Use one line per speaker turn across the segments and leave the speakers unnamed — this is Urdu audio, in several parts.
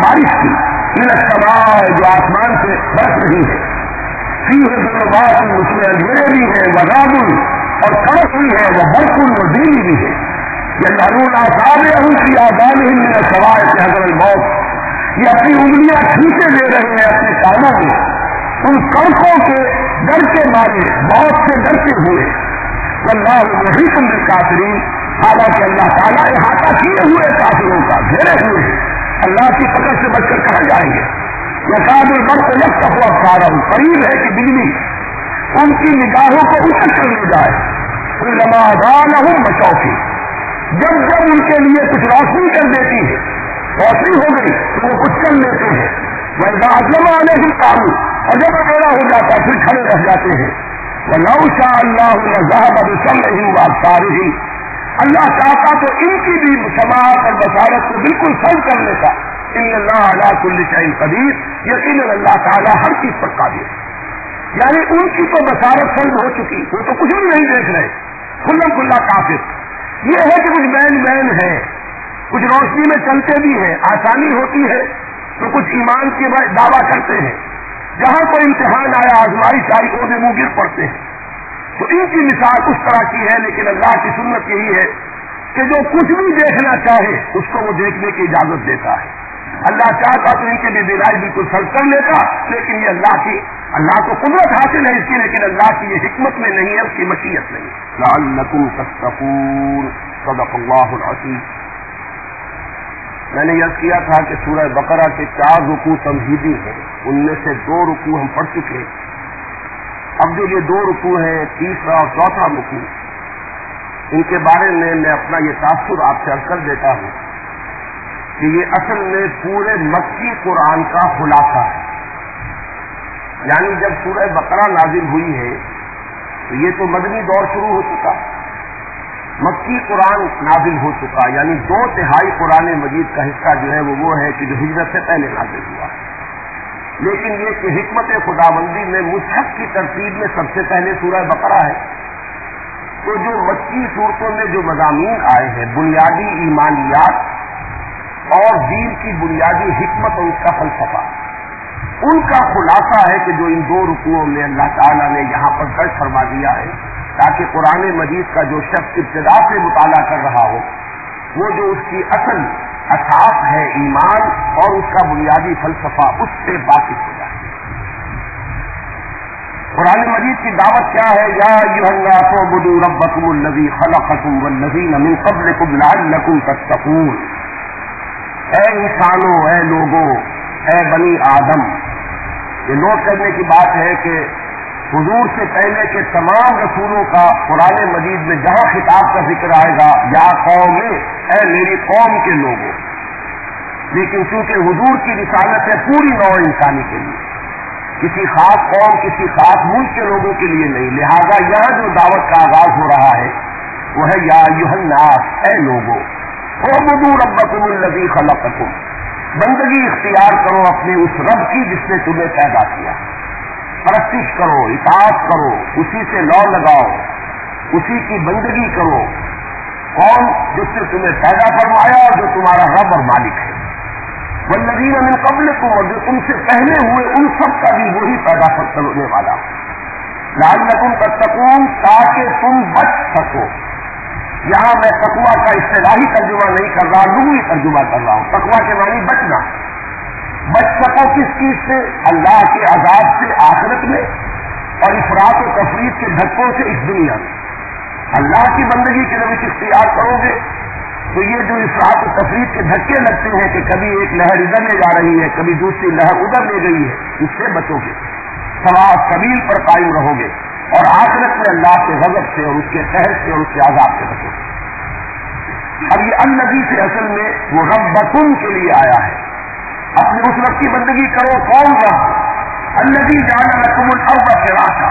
بارش کی، من السماء جو آسمان سے برس رہی ہے، فیہ ظلمات اس میں اندھیرے بھی ہے، وغاب اور کڑک بھی ہے، وہ برق اور بجلی بھی ہے، یجعلون اصابعهم فی آذانهم من الصواعق حذر الموت، یہ اپنی انگلیاں کھینچے لے رہے ہیں اپنے کانوں میں ان کڑکوں کے ڈر کے مارے، موت سے ڈرتے ہوئے، واللہ محیط بالکافرین، حالانکہ اللہ تعالیٰ احاطہ کیے ہوئے کافروں کا، گھیرے ہوئے، اللہ کی پکڑ سے بچ کر کہاں جائیں گے؟ یکاد البرق یخطف ابصارهم، قریب ہے کہ بجلی ان کی نگاہوں کو اچک کر لے جائے، کلما اضاء لهم مشوا فیہ، جب جب ان کے لیے کچھ روشنی کر دیتی ہے، روشنی ہو گئی تو وہ کچھ کر لیتے ہیں، وَإِذَا أَظْلَمَ عَلَيْهِمْ قَامُوا، اور جب اندھیرا ہو جاتا پھر کھڑے رہ جاتے ہیں، وَلَوْ شَاءَ اللَّهُ لَذَهَبَ بِسَمْعِهِمْ وَأَبْصَارِهِمْ، اللہ چاہتا تو ان کی بھی سماعت اور بصارت کو بالکل سلب کر لیتا، ان اللہ علی کل شیء قدیر، یقیناً اللہ تعالیٰ ہر چیز پر قادر ہے، یعنی ان کی تو بصارت سلب ہو چکی، وہ تو کچھ بھی نہیں دیکھ رہے، کھلم کھلا کافر، یہ ہے کہ کچھ بین ہے، کچھ روشنی میں چلتے بھی ہیں، آسانی ہوتی ہے تو کچھ ایمان کے دعویٰ کرتے ہیں، جہاں کوئی امتحان آیا، آزمائش آئی، وہ منہ گر پڑتے ہیں، تو ان کی مثال اس طرح کی ہے، لیکن اللہ کی سنت یہی ہے کہ جو کچھ بھی دیکھنا چاہے اس کو وہ دیکھنے کی اجازت دیتا ہے، اللہ چاہتا تو ان کے لیے بینائی بالکل سلب کر لیتا، لیکن یہ اللہ کو قدرت حاصل ہے اس کی، لیکن اللہ کی یہ حکمت میں نہیں ہے، اس کی مشیت نہیں ہے۔ لعلکم تتقون، صدق اللہ العظیم۔ میں نے یہ کیا تھا کہ سورہ بقرہ کے 4 رکوع تمہیدی ہیں، ان میں سے 2 رکوع ہم پڑھ چکے، اب جو یہ 2 رکوع ہیں، تیسرا اور چوتھا رکوع، ان کے بارے میں اپنا یہ تاثر آپ سے عرض کر دیتا ہوں کہ یہ اصل میں پورے مکی قرآن کا خلاصہ ہے، یعنی جب سورہ بقرہ نازل ہوئی ہے تو یہ تو مدنی دور شروع ہو چکا، مکی قرآن نازل ہو چکا، یعنی 2/3 قرآن مجید کا حصہ جو ہے وہ ہے کہ جو ہجرت سے پہلے نازل ہوا، لیکن یہ کہ حکمت خداوندی میں مصحف کی ترتیب میں سب سے پہلے سورہ بقرہ ہے، تو جو مکی صورتوں میں جو مضامین آئے ہیں، بنیادی ایمانیات اور دین کی بنیادی حکمت اور اس کا فلسفہ، ان کا خلاصہ ہے کہ جو ان 2 رکوعوں میں اللہ تعالیٰ نے یہاں پر درج فرما دیا ہے، تاکہ قرآن مجید کا جو شخص ابتدا سے مطالعہ کر رہا ہو، وہ جو اس کی اصل اساس ہے ایمان اور اس کا بنیادی فلسفہ، اس سے واقف ہو جائے۔ قرآن مجید کی دعوت کیا ہے؟ یا ایھا الناس اعبدوا ربکم الذی خلقکم والذین من قبلکم لعلکم تتقون، اے انسانوں، اے لوگوں، اے بنی آدم، یہ نوٹ کرنے کی بات ہے کہ حضور سے پہلے کے تمام رسولوں کا قرآن مجید میں جہاں خطاب کا ذکر آئے گا، یا قوم، اے میری قوم کے لوگوں، لیکن چونکہ حضور کی رسالت ہے پوری نوع انسانی کے لیے، کسی خاص قوم، کسی خاص ملک کے لوگوں کے لیے نہیں، لہذا یہاں جو دعوت کا آغاز ہو رہا ہے وہ ہے یا ایھا الناس، اے لوگوں، اعبدوا ربکم الذی خلقکم، بندگی اختیار کرو اپنے اس رب کی جس نے تمہیں پیدا کیا، پرستش کرو، اطاعت کرو، اسی سے لو لگاؤ، اسی کی بندگی کرو، کون؟ جس نے تمہیں پیدا فرمایا اور جو تمہارا رب اور مالک ہے، والذین من قبلکم، اور جو تم سے پہلے ہوئے ان سب کا بھی وہی پیدا کرنے والا، لعلکم تتقون، تاکہ تم بچ سکو۔ یہاں میں تقویٰ کا اصطلاحی ترجمہ نہیں کر رہا، لغوی ترجمہ کر رہا ہوں۔ تقویٰ کے معنی بچنا، بچ سکو کس چیز سے؟ اللہ کے عذاب سے آخرت میں، اور افراط و تفریط کے دھکوں سے اس دنیا میں۔ اللہ کی بندگی کی روش اختیار کرو گے تو یہ جو افراط و تفریط کے دھکے لگتے ہیں کہ کبھی ایک لہر ادھر لے جا رہی ہے، کبھی دوسری لہر ادھر لے گئی ہے، اس سے بچو گے، صراط سبیل پر قائم رہو گے، اور آخرت میں اللہ کے غضب سے اور اس کے قہر سے اور اس کے عذاب سے بچو گے۔ اب یہ الذی سے اصل میں وہ ربکم کے لیے آیا ہے، اپنے اس رب کی بندگی کرو، کون رب؟ الذی جعل لکم الارض فراشا،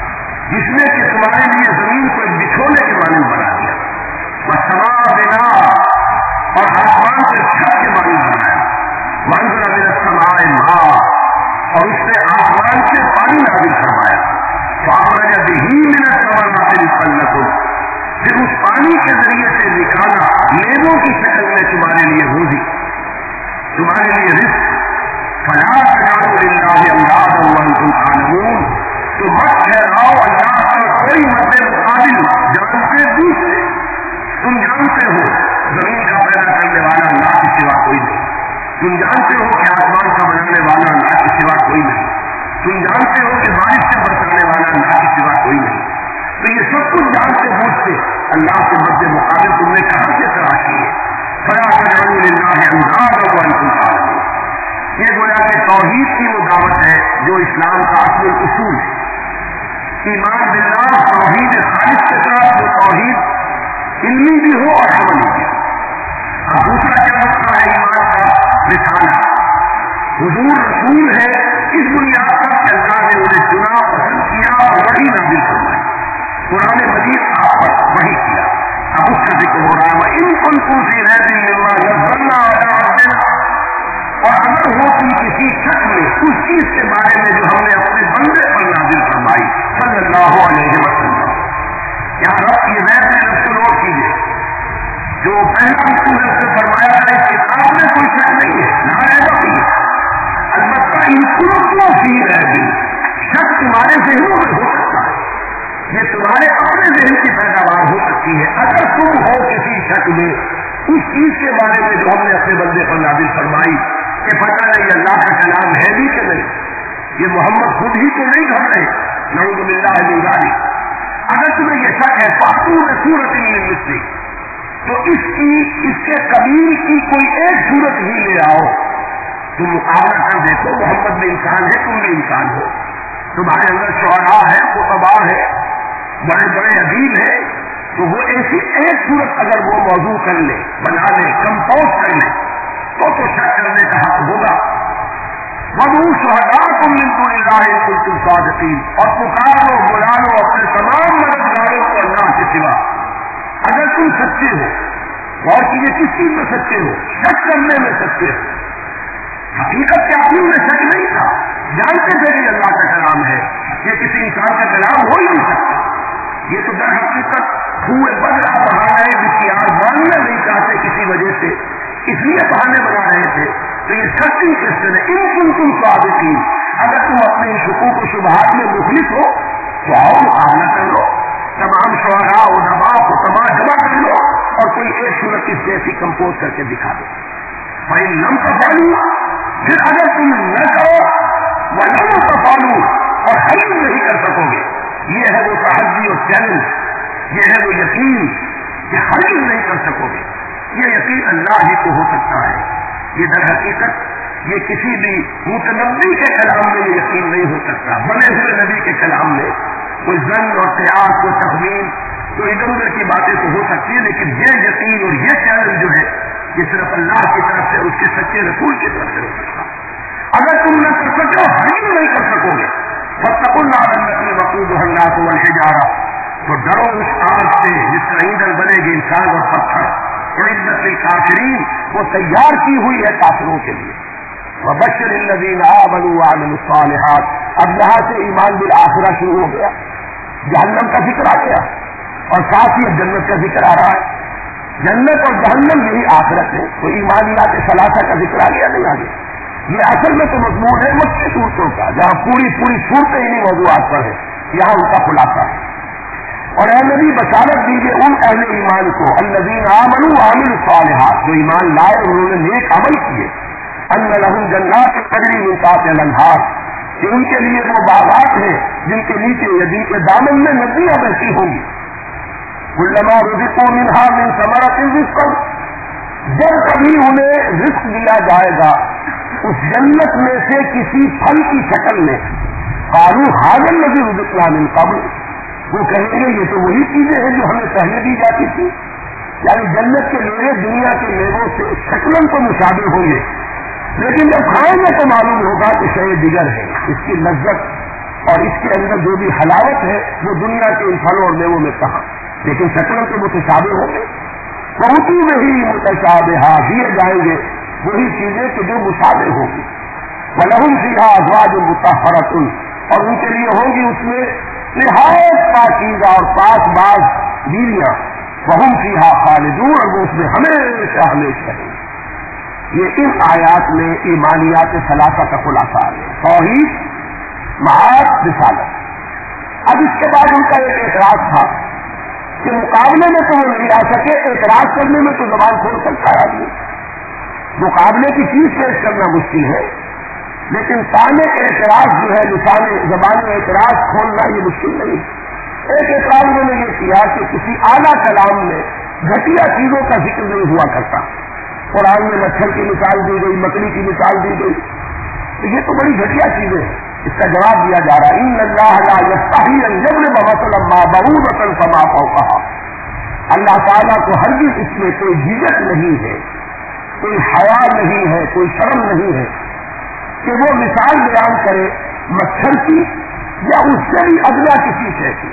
جس نے کہ تمہارے لیے زمین کو ایک بچھونے کے مانند بنا دیا، والسماء بناء، اور آسمان کو چھت کے مانند بنایا، وانزل من السماء ماء، اور اس نے آسمان سے پانی نازل فرمایا، فاخرج به من الثمرات رزقا لکم، پھر اس پانی کے ذریعے سے نکالا میووں کی شکل میں تمہارے لیے روزی، تمہارے لیے رزق، تو یہ سب کچھ جانتے بوجھتے اللہ کے مد مقابل تم نے کہاں سے تراشی ہے؟ فلا تجعلوا للہ اندادا وانتم تعلمون۔ یہ گویا کہ توحید کی وہ دعوت ہے جو اسلام کا اصل اصول ہے۔ ایمان باللہ توحید خالص کے ساتھ وہ توحید علمی بھی ہو اور عملی بھی ہو۔ دوسرا کیا ہوتا ہے ایمان کا رسالہ، حضور رسول ہے اس بنیاد پر کہ اللہ نے انہیں چنا، پسند کیا اور وحی نازل فرمائی، قرآن مجید آپ پر وحی کیا۔ اب اس کا ذکر ہو رہا ہے ان کنتم فی ریب مما نزلنا علی عبدنا، اور اگر ہو تم کسی شک میں اس چیز کے بارے میں جو ہم نے اپنے بندے پر نازل فرمائی صلی اللہ علیہ وسلم۔ یہاں رب کی ریب میں نفس نوٹ کیجیے، جو پہلا رسول سے فرمایا ہے اس کتاب میں کوئی شک نہیں ہے، نہ ریب نہیں ہے، البتہ ان کنتم فی ریب، شک تمہارے ذہنوں میں ہو سکتا ہے، یہ تمہارے اپنے ذہن کی پیداوار ہو سکتی ہے۔ اگر تم ہو کسی شک میں اس چیز کے بارے میں جو ہم نے اپنے بندے پر نازل فرمائی کہ پتہ نہیں اللہ کا کلام ہے بھی کہ نہیں، یہ محمد خود ہی تو نہیں گھر رہے، نعوذ باللہ من ذالک، اگر تمہیں یہ شک ہے فاتوا بسورۃ من مثلہ، تو اس کے قبیل کی کوئی ایک صورت ہی لے آؤ، تم مقابلہ کر دیکھو، محمد بھی انسان ہے، تم بھی انسان ہو، تمہارے اندر شعراء ہے، خطباء ہے، بڑے بڑے ادیب ہیں، تو وہ ایسی ایک صورت اگر وہ موضوع کر لے، بنا لے، کمپوز کر لے، تو شک کرنے کا حق ہوگا۔ وَادْعُوا شُهَدَاءَكُم مِّن دُونِ اللَّهِ إِن كُنتُمْ صَادِقِينَ، اور پکار لو، بلا لو اپنے تمام مددگاروں کو اللہ کے سوا اگر تم سچے ہو، اور کہ یہ کس چیز میں سچے ہو، شک کرنے میں سچے ہو۔ حقیقت کے آدمی میں شک نہیں تھا، جانتے تھے کہ اللہ کا کلام ہے، یہ کسی انسان کا کلام ہو ہی نہیں سکتا، یہ تو در حقیقت ہوئے بدلا بہانا ہے جس کی آگ ماننا نہیں چاہتے کسی وجہ سے، اس لیے بہانے بنا رہے تھے۔ تو یہ سچی قسط ہے، ان کنتم صادقین، اگر تم اپنے شکوک و شبہات میں مخلص ہو تو آؤ مقابلہ کر لو، تمام شعراء ادباء خطباء جمع کر لو اور کوئی ایک صورت اس جیسی کمپوز کر کے دکھا دو۔ فَإِن لَمْ تَفْعَلُوا، پھر اگر تم نہ کرو، وَلَن تَفْعَلُوا، اور حل نہیں کر سکو گے، یہ ہے وہ تحدی اور چیلنج، یہ ہے وہ یقین کہ حل نہیں کر سکو گے، یہ یقین اللہ ہی کو ہو سکتا ہے، یہ در حقیقت یہ کسی بھی متنبی کے کلام میں یہ یقین نہیں ہو سکتا، بنے ہوئے نبی کے کلام میں کوئی ظن اور قیاس کوئی تخمین تو ادھر ادھر کی باتیں تو ہو سکتی ہے، لیکن یہ یقین اور یہ چیلنج جو ہے یہ صرف اللہ کی طرف سے، اس کے سچے رسول کی طرف سے ہو سکتا۔ اگر تم نہ کر سکو، حل نہیں کر سکو گے، فاتقوا النار التي وقودها الناس والحجارة، تو ڈرو اس آگ سے جس کا ایندھن بنے گی انسان اور پتھر، اعدت للکافرین، وہ تیار کی ہوئی ہے کافروں کے لیے۔ وبشر الذین آمنوا وعملوا الصالحات، اب یہاں سے ایمان بالآخرہ شروع ہو گیا، جہنم کا ذکر آ گیا اور ساتھ ہی جنت کا ذکر آ رہا ہے۔ جنت اور جہنم یہی آخرت ہے، تو ایمانیات ثلاثہ کا ذکر آ گیا نہیں آگے؟ یہ اصل میں تو مضمون ہے مکی صورتوں کا، جہاں پوری صورتیں انہیں موضوعات پر ہے، یہاں ان کا خلاصہ ہے۔ اور اے نبی بشارت دیجیے ان اہل ایمان کو، الذین آمنوا وعملوا الصالحات، جو ایمان لائے اور انہوں نے نیک عمل کیے، ان لہم جنات تجری من تحتہا الانہار، کہ ان کے لیے وہ باغات ہیں جن کے نیچے یا جن کے دامن میں ندیاں بہتی ہوں گی، کلما رزقوا منہا من ثمرۃ رزقا، جب کبھی انہیں رزق دیا جائے گا اس جنت میں سے کسی پھل کی شکل میں، قالوا ھذا الذی رزقنا من قبل، وہ کہیں گے یہ تو وہی چیزیں ہیں جو ہمیں پہلے دی جاتی تھی، یعنی جنت کے میوے دنیا کے میووں سے شکلاً تو مشابہ ہوں گے، لیکن جب کھائیں گے تو معلوم ہوگا کہ شے دیگر ہے، اس کی لذت اور اس کے اندر جو بھی حلاوت ہے وہ دنیا کے ان پھلوں اور میووں میں کہاں، لیکن شکلاً تو متشابہ ہوں گے۔ بہت ہی متشابہہ، دیے جائیں گے وہی چیزیں کہ جو مشابہ ہوگی۔ وَلَهُمْ فِيهَا أَزْوَاجٌ مُطَهَّرَةٌ، اور ان کے لیے ہوں گی اس میں نہایت پاکیزہ اور پاک باز بیویاں، وَهُمْ فِيهَا خَالِدُونَ، اور وہ اس میں ہمیشہ ہمیشہ رہیں گے۔ یہ ان آیات میں ایمانیات ثلاثہ کا خلاصہ ہے، توحید، معاد، رسالت۔ اب اس کے بعد ان کا ایک اعتراض تھا کہ مقابلے میں تو وہ نہیں آ سکے، اعتراض کرنے میں تو زبان کھول سکتا ہے آدمی، مقابلے کی چیز پیش کرنا مشکل ہے، لیکن تانے اعتراض جو ہے، لسان زبان اعتراض کھولنا یہ مشکل نہیں۔ ایک اعتراض میں نے یہ کیا کہ کسی اعلیٰ کلام میں گھٹیا چیزوں کا ذکر نہیں ہوا کرتا. قرآن میں مچھر کی مثال دی گئی، مکڑی کی مثال دی گئی، تو یہ تو بڑی گھٹیا چیزیں ہیں. اس کا جواب دیا جا رہا ہے ان اللہ لا یستحی ان یضرب مثلا ما بعوضۃ فما فوقها. اللہ تعالیٰ کو ہرگز اس میں کوئی جھجک نہیں ہے، کوئی حیا نہیں ہے، کوئی شرم نہیں ہے کہ وہ مثال بیان کرے مچھر کی یا اس سے بھی ادنا کسی شے کی.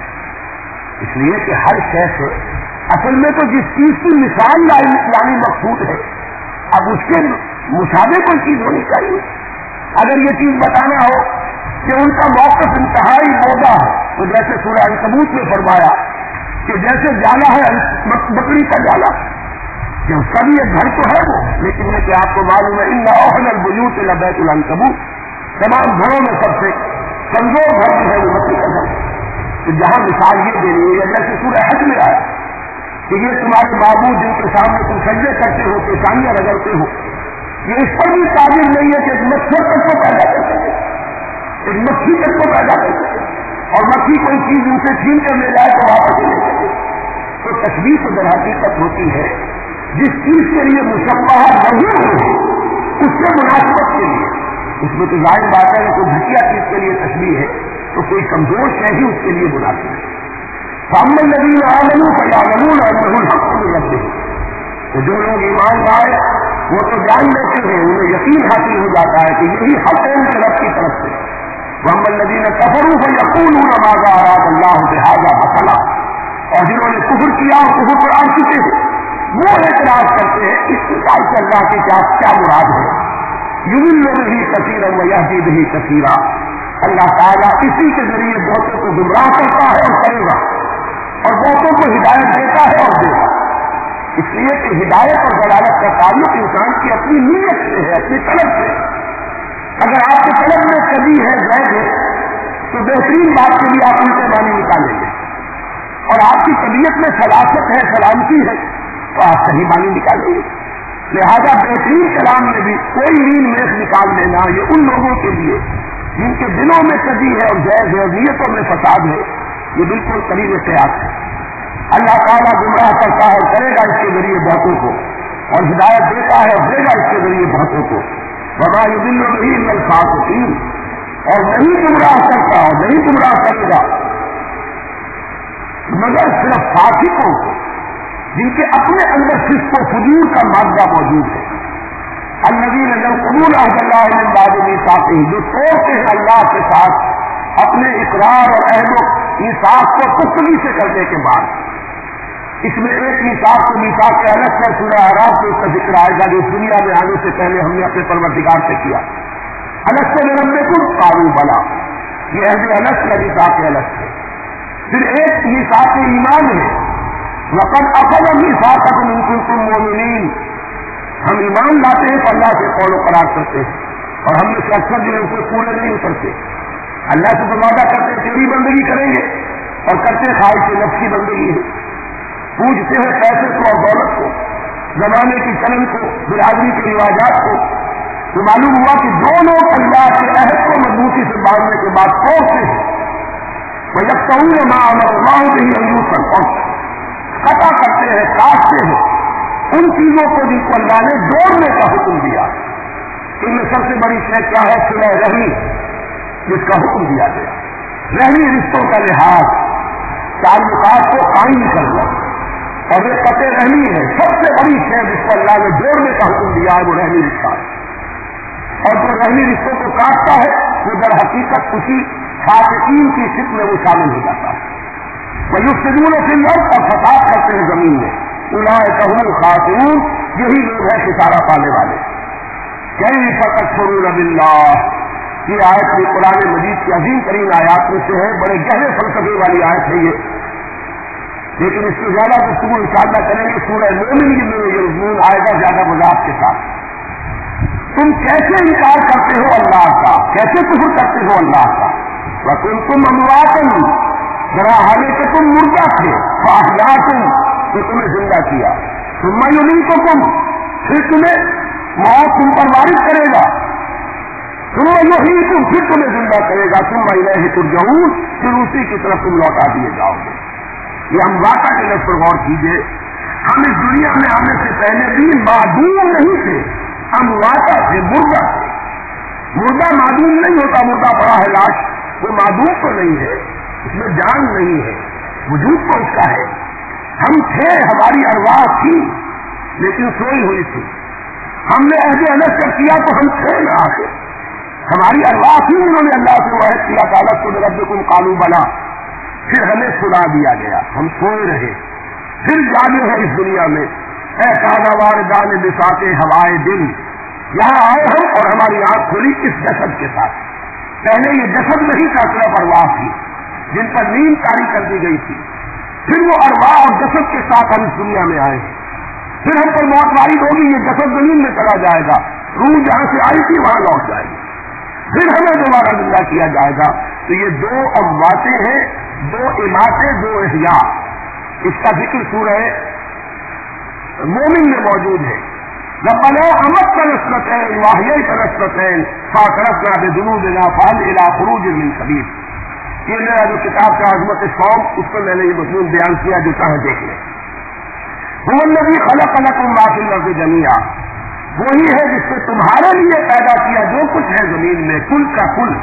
اس لیے کہ ہر شے سے اصل میں تو جس چیز کی مثال لانی مقصود ہے، اب اس کے مشابہ کوئی چیز ہونی چاہیے. اگر یہ چیز بتانا ہو کہ ان کا موقف انتہائی مودا ہے، تو جیسے سورہ عنکبوت میں فرمایا کہ جیسے جالا ہے بکری کا جالا، کہ اس کا بھی ایک گھر تو ہے وہ، لیکن یہ کہ آپ کو معلوم ہے ان اوہن البیوت لبیت العنکبوت، تمام گھروں میں سب سے کمزور گھر جو ہے وہ بکری کا گھر. تو جہاں مثال یہ دینی ہے جیسے سورہ حج میں آیا کہ یہ تمہارے معبود جن کے سامنے تم سجدے کرتے ہو، پیشانیاں رگڑتے ہو، یہ اس پر بھی قابل نہیں ہے کہ ایک مچھر تک کو پیدا کر سکے، ایک مکھی تک کو پیدا کر سکے، اور مکھی کوئی چیز ان سے چھین کر لے جائے تو واپس لے سکے. تو تشبیہ تو در حقیقت ہوتی ہے جس چیز کے لیے مشبہ نہیں ہو اس سے مناسبت کے لیے. اس میں تو ظاہر بات ہے کہ کوئی گھٹیا چیز کے لیے تشبیہ ہے تو کوئی کمزور شے ہی اس کے لیے مناسب ہے. سامنے الذین آمنوا فیعلمون انہ الحق من ربہم، تو جو لوگ ایمان لائے وہ تو جان لیتے ہیں، انہیں یقین حاصل ہو جاتا ہے کہ یہی حق ہے ان کے رب کی طرف سے. واما الذین کفروا فیقولون ماذا اراد اللہ بہذا مثلا، اور جنہوں نے کفر کیا اور کفر پر آ چکے ہیں وہ اعتراض کرتے ہیں اس مثال سے اللہ کی کیا مراد ہے. یضل بہ کثیرا ویہدی بہ کثیرا، اللہ تعالیٰ اسی کے ذریعے بہتوں کو گمراہ کرتا ہے اور کرے گا، اور بہتوں کو ہدایت دیتا ہے اور دے گا. اس لیے کہ ہدایت اور دلالت کا تعلق انسان کی اپنی نیت سے ہے، اپنی طلب سے. اگر آپ کی طلب میں کبھی ہے غیر ہے تو بہترین بات کے لیے آپ ان سے معنی نکالیں گے، اور آپ کی طبیعت میں سلاست ہے، سلامتی ہے تو آپ صحیح معنی نکالیں گے. لہذا بہترین کلام میں بھی کوئی نیل میخ نکال لینا یہ ان لوگوں کے لیے جن کے دلوں میں کبھی ہے اور جائز ہے اور نیتوں میں فساد ہے، یہ بالکل قریب احتیاط ہے. اللہ تعالیٰ گمراہ کرتا ہے اور کرے گا اس کے ذریعے بہتوں کو، اور ہدایت دیتا ہے اور دے گا اس کے ذریعے بہتوں کو. وما یضل بہ الا الفاسقین، اور نہیں گمراہ کرتا اور نہیں گمراہ کرے گا مگر صرف فاسقوں کو جن کے اپنے اندر فسق و فجور کا مادہ موجود ہے. الذین ينقضون عہد اللہ من بعد میثاقہ، جو توڑتے ہیں اللہ کے ساتھ اپنے اقرار اور عہد و میثاق کو پختگی سے کرنے کے بعد. اس میں ایک میثاق کو میثاق کے الگ سے سورہ اعراف میں اس کا ذکر آئے گا جو اس دنیا میں آنے سے پہلے ہم نے اپنے پروردگار سے کیا. الگ سے ربکم قالوا بلا، یہ عہد الگ سے میثاق کے الگ سے. پھر ایک میثاق ایمان ہے، وقد اخذ میثاقکم ان کنتم مؤمنین، ہم ایمان لاتے ہیں تو اللہ سے قول و قرار کرتے ہیں، اور ہم میں سے اکثر جو ہے اسے پورے نہیں اترتے. اللہ سے تو وعدہ کرتے ہیں تیری بندگی کریں گے اور کرتے خواہش نفس کی بندگی ہے. پوجتے ہیں پیسے کو اور دولت کو، زمانے کی چلن کو، برادری کے رواجات کو. تو معلوم ہوا کہ جو لوگ اللہ کے عہد کو مضبوطی سے باندھنے کے بعد توڑتے ہیں وَيَقْطَعُونَ مَا أَمَرَ اللَّهُ بِهِ أَن يُوصَلَ، اور قطع کرتے ہیں، کاٹتے ہیں ان چیزوں کو جن کو اللہ نے جوڑنے کا حکم دیا. ان میں سب سے بڑی شے کیا ہے؟ صلہ رحمی، جس کا حکم دیا گیا. رحمی رشتوں کا لحاظ، تعلقات کو قائم کرنا، اور یہ قطع رحمی ہے. سب سے بڑی شے جس کو اللہ نے جوڑنے کا حکم دیا ہے وہ رحمی رشتہ ہے. اور جو رحمی رشتوں کو کاٹتا ہے وہ در حقیقت اسی فاسقین کی صف میں وہ شامل ہو جاتا ہے. وَيُفْسِدُونَ فِي الْأَرْضِ، اور فساد کرتے ہیں زمین میں. اولئک هم الخاسرون، یہی لوگ ہیں خسارہ پانے والے. کیف تکفرون باللہ، یہ آیت بھی قرآن مجید کی عظیم ترین آیات میں سے ہے. بڑے گہرے فلسفے والی آیت ہے یہ، لیکن اس سے زیادہ گفتگو انشاءاللہ کریں گے. سورہ مومن میں یہ مضمون آئے گا زیادہ وضاحت کے ساتھ. تم کیسے انکار کرتے ہو اللہ کا، کیسے کفر کرتے ہو اللہ کا. وَكُنْتُمْ أَمْوَاتًا، ذرا حالے کہ تم مردہ تھے، فَأَحْيَاكُمْ، تو تمہیں زندہ کیا. ثُمَّ يُمِيتُكُمْ، پھر تمہیں موت تم پر وارد کرے گا. फिर तुम्हें जिंदा करेगा, तुम इलैहि तुरजऊन, फिर उसी की तरफ तुम लौटा दिए जाओगे। ये हम वाक़ा के लफ्ज़ पर गौर कीजिए। हम इस दुनिया में आने से पहले भी मादूम नहीं थे, हम वाक़ा थे, मुर्दा थे। मुर्दा मादूम नहीं होता, मुर्दा पड़ा है लाश, वो मादूम तो नहीं है, उसमें जान नहीं है, वजूद तो उसका है। हम थे, हमारी अरवाह थी, लेकिन सोई हुई थी। हमने अहद अलग कर किया तो हम थे ना आखिर, हमारी अरवाह थी। उन्होंने अल्लाह से वाहिद किया था, अलग तो रब्बकुम कालू बना, फिर हमें सुला दिया गया, हम सोए रहे, फिर जागे हैं इस दुनिया में। ऐ कानावार जाने बिसाते हवाए दिल, यहाँ आए हम और हमारी आंख खुली इस जसद के साथ। पहले ये जसद नहीं था, सिर्फ अरवाह थी जिन पर नींद तारी कर दी गई थी। फिर वो अरवाह और जसद के साथ हम इस दुनिया में आए। फिर हम पर मौत वारिद होगी, ये जसद जमीन में चला जाएगा, रूह जहां से आई थी वहां लौट जाएगी, फिर हमें दोबारा जिंदा किया जाएगा। तो ये दो अमवातें हैं, दो इमातें, दो इहया। इसका जिक्र सूरह मोमिन में मौजूद है। रब्बना अमत तनस्रतैन वाहिया तनस्रतैन फातरफना बिजुनूबिना फाल इला खुरूज मिन सबील। ये मेरा जो किताब का अज़मत सौम, उस पर मैंने ये मज़मून बयान किया, जो चाहे देख लें। हुवल्लज़ी खलक़ लकुम मा फ़िल अर्ज़ि जमीआ, वही है जिसने तुम्हारे लिए पैदा किया जो कुछ है जमीन में, कुल का कुल।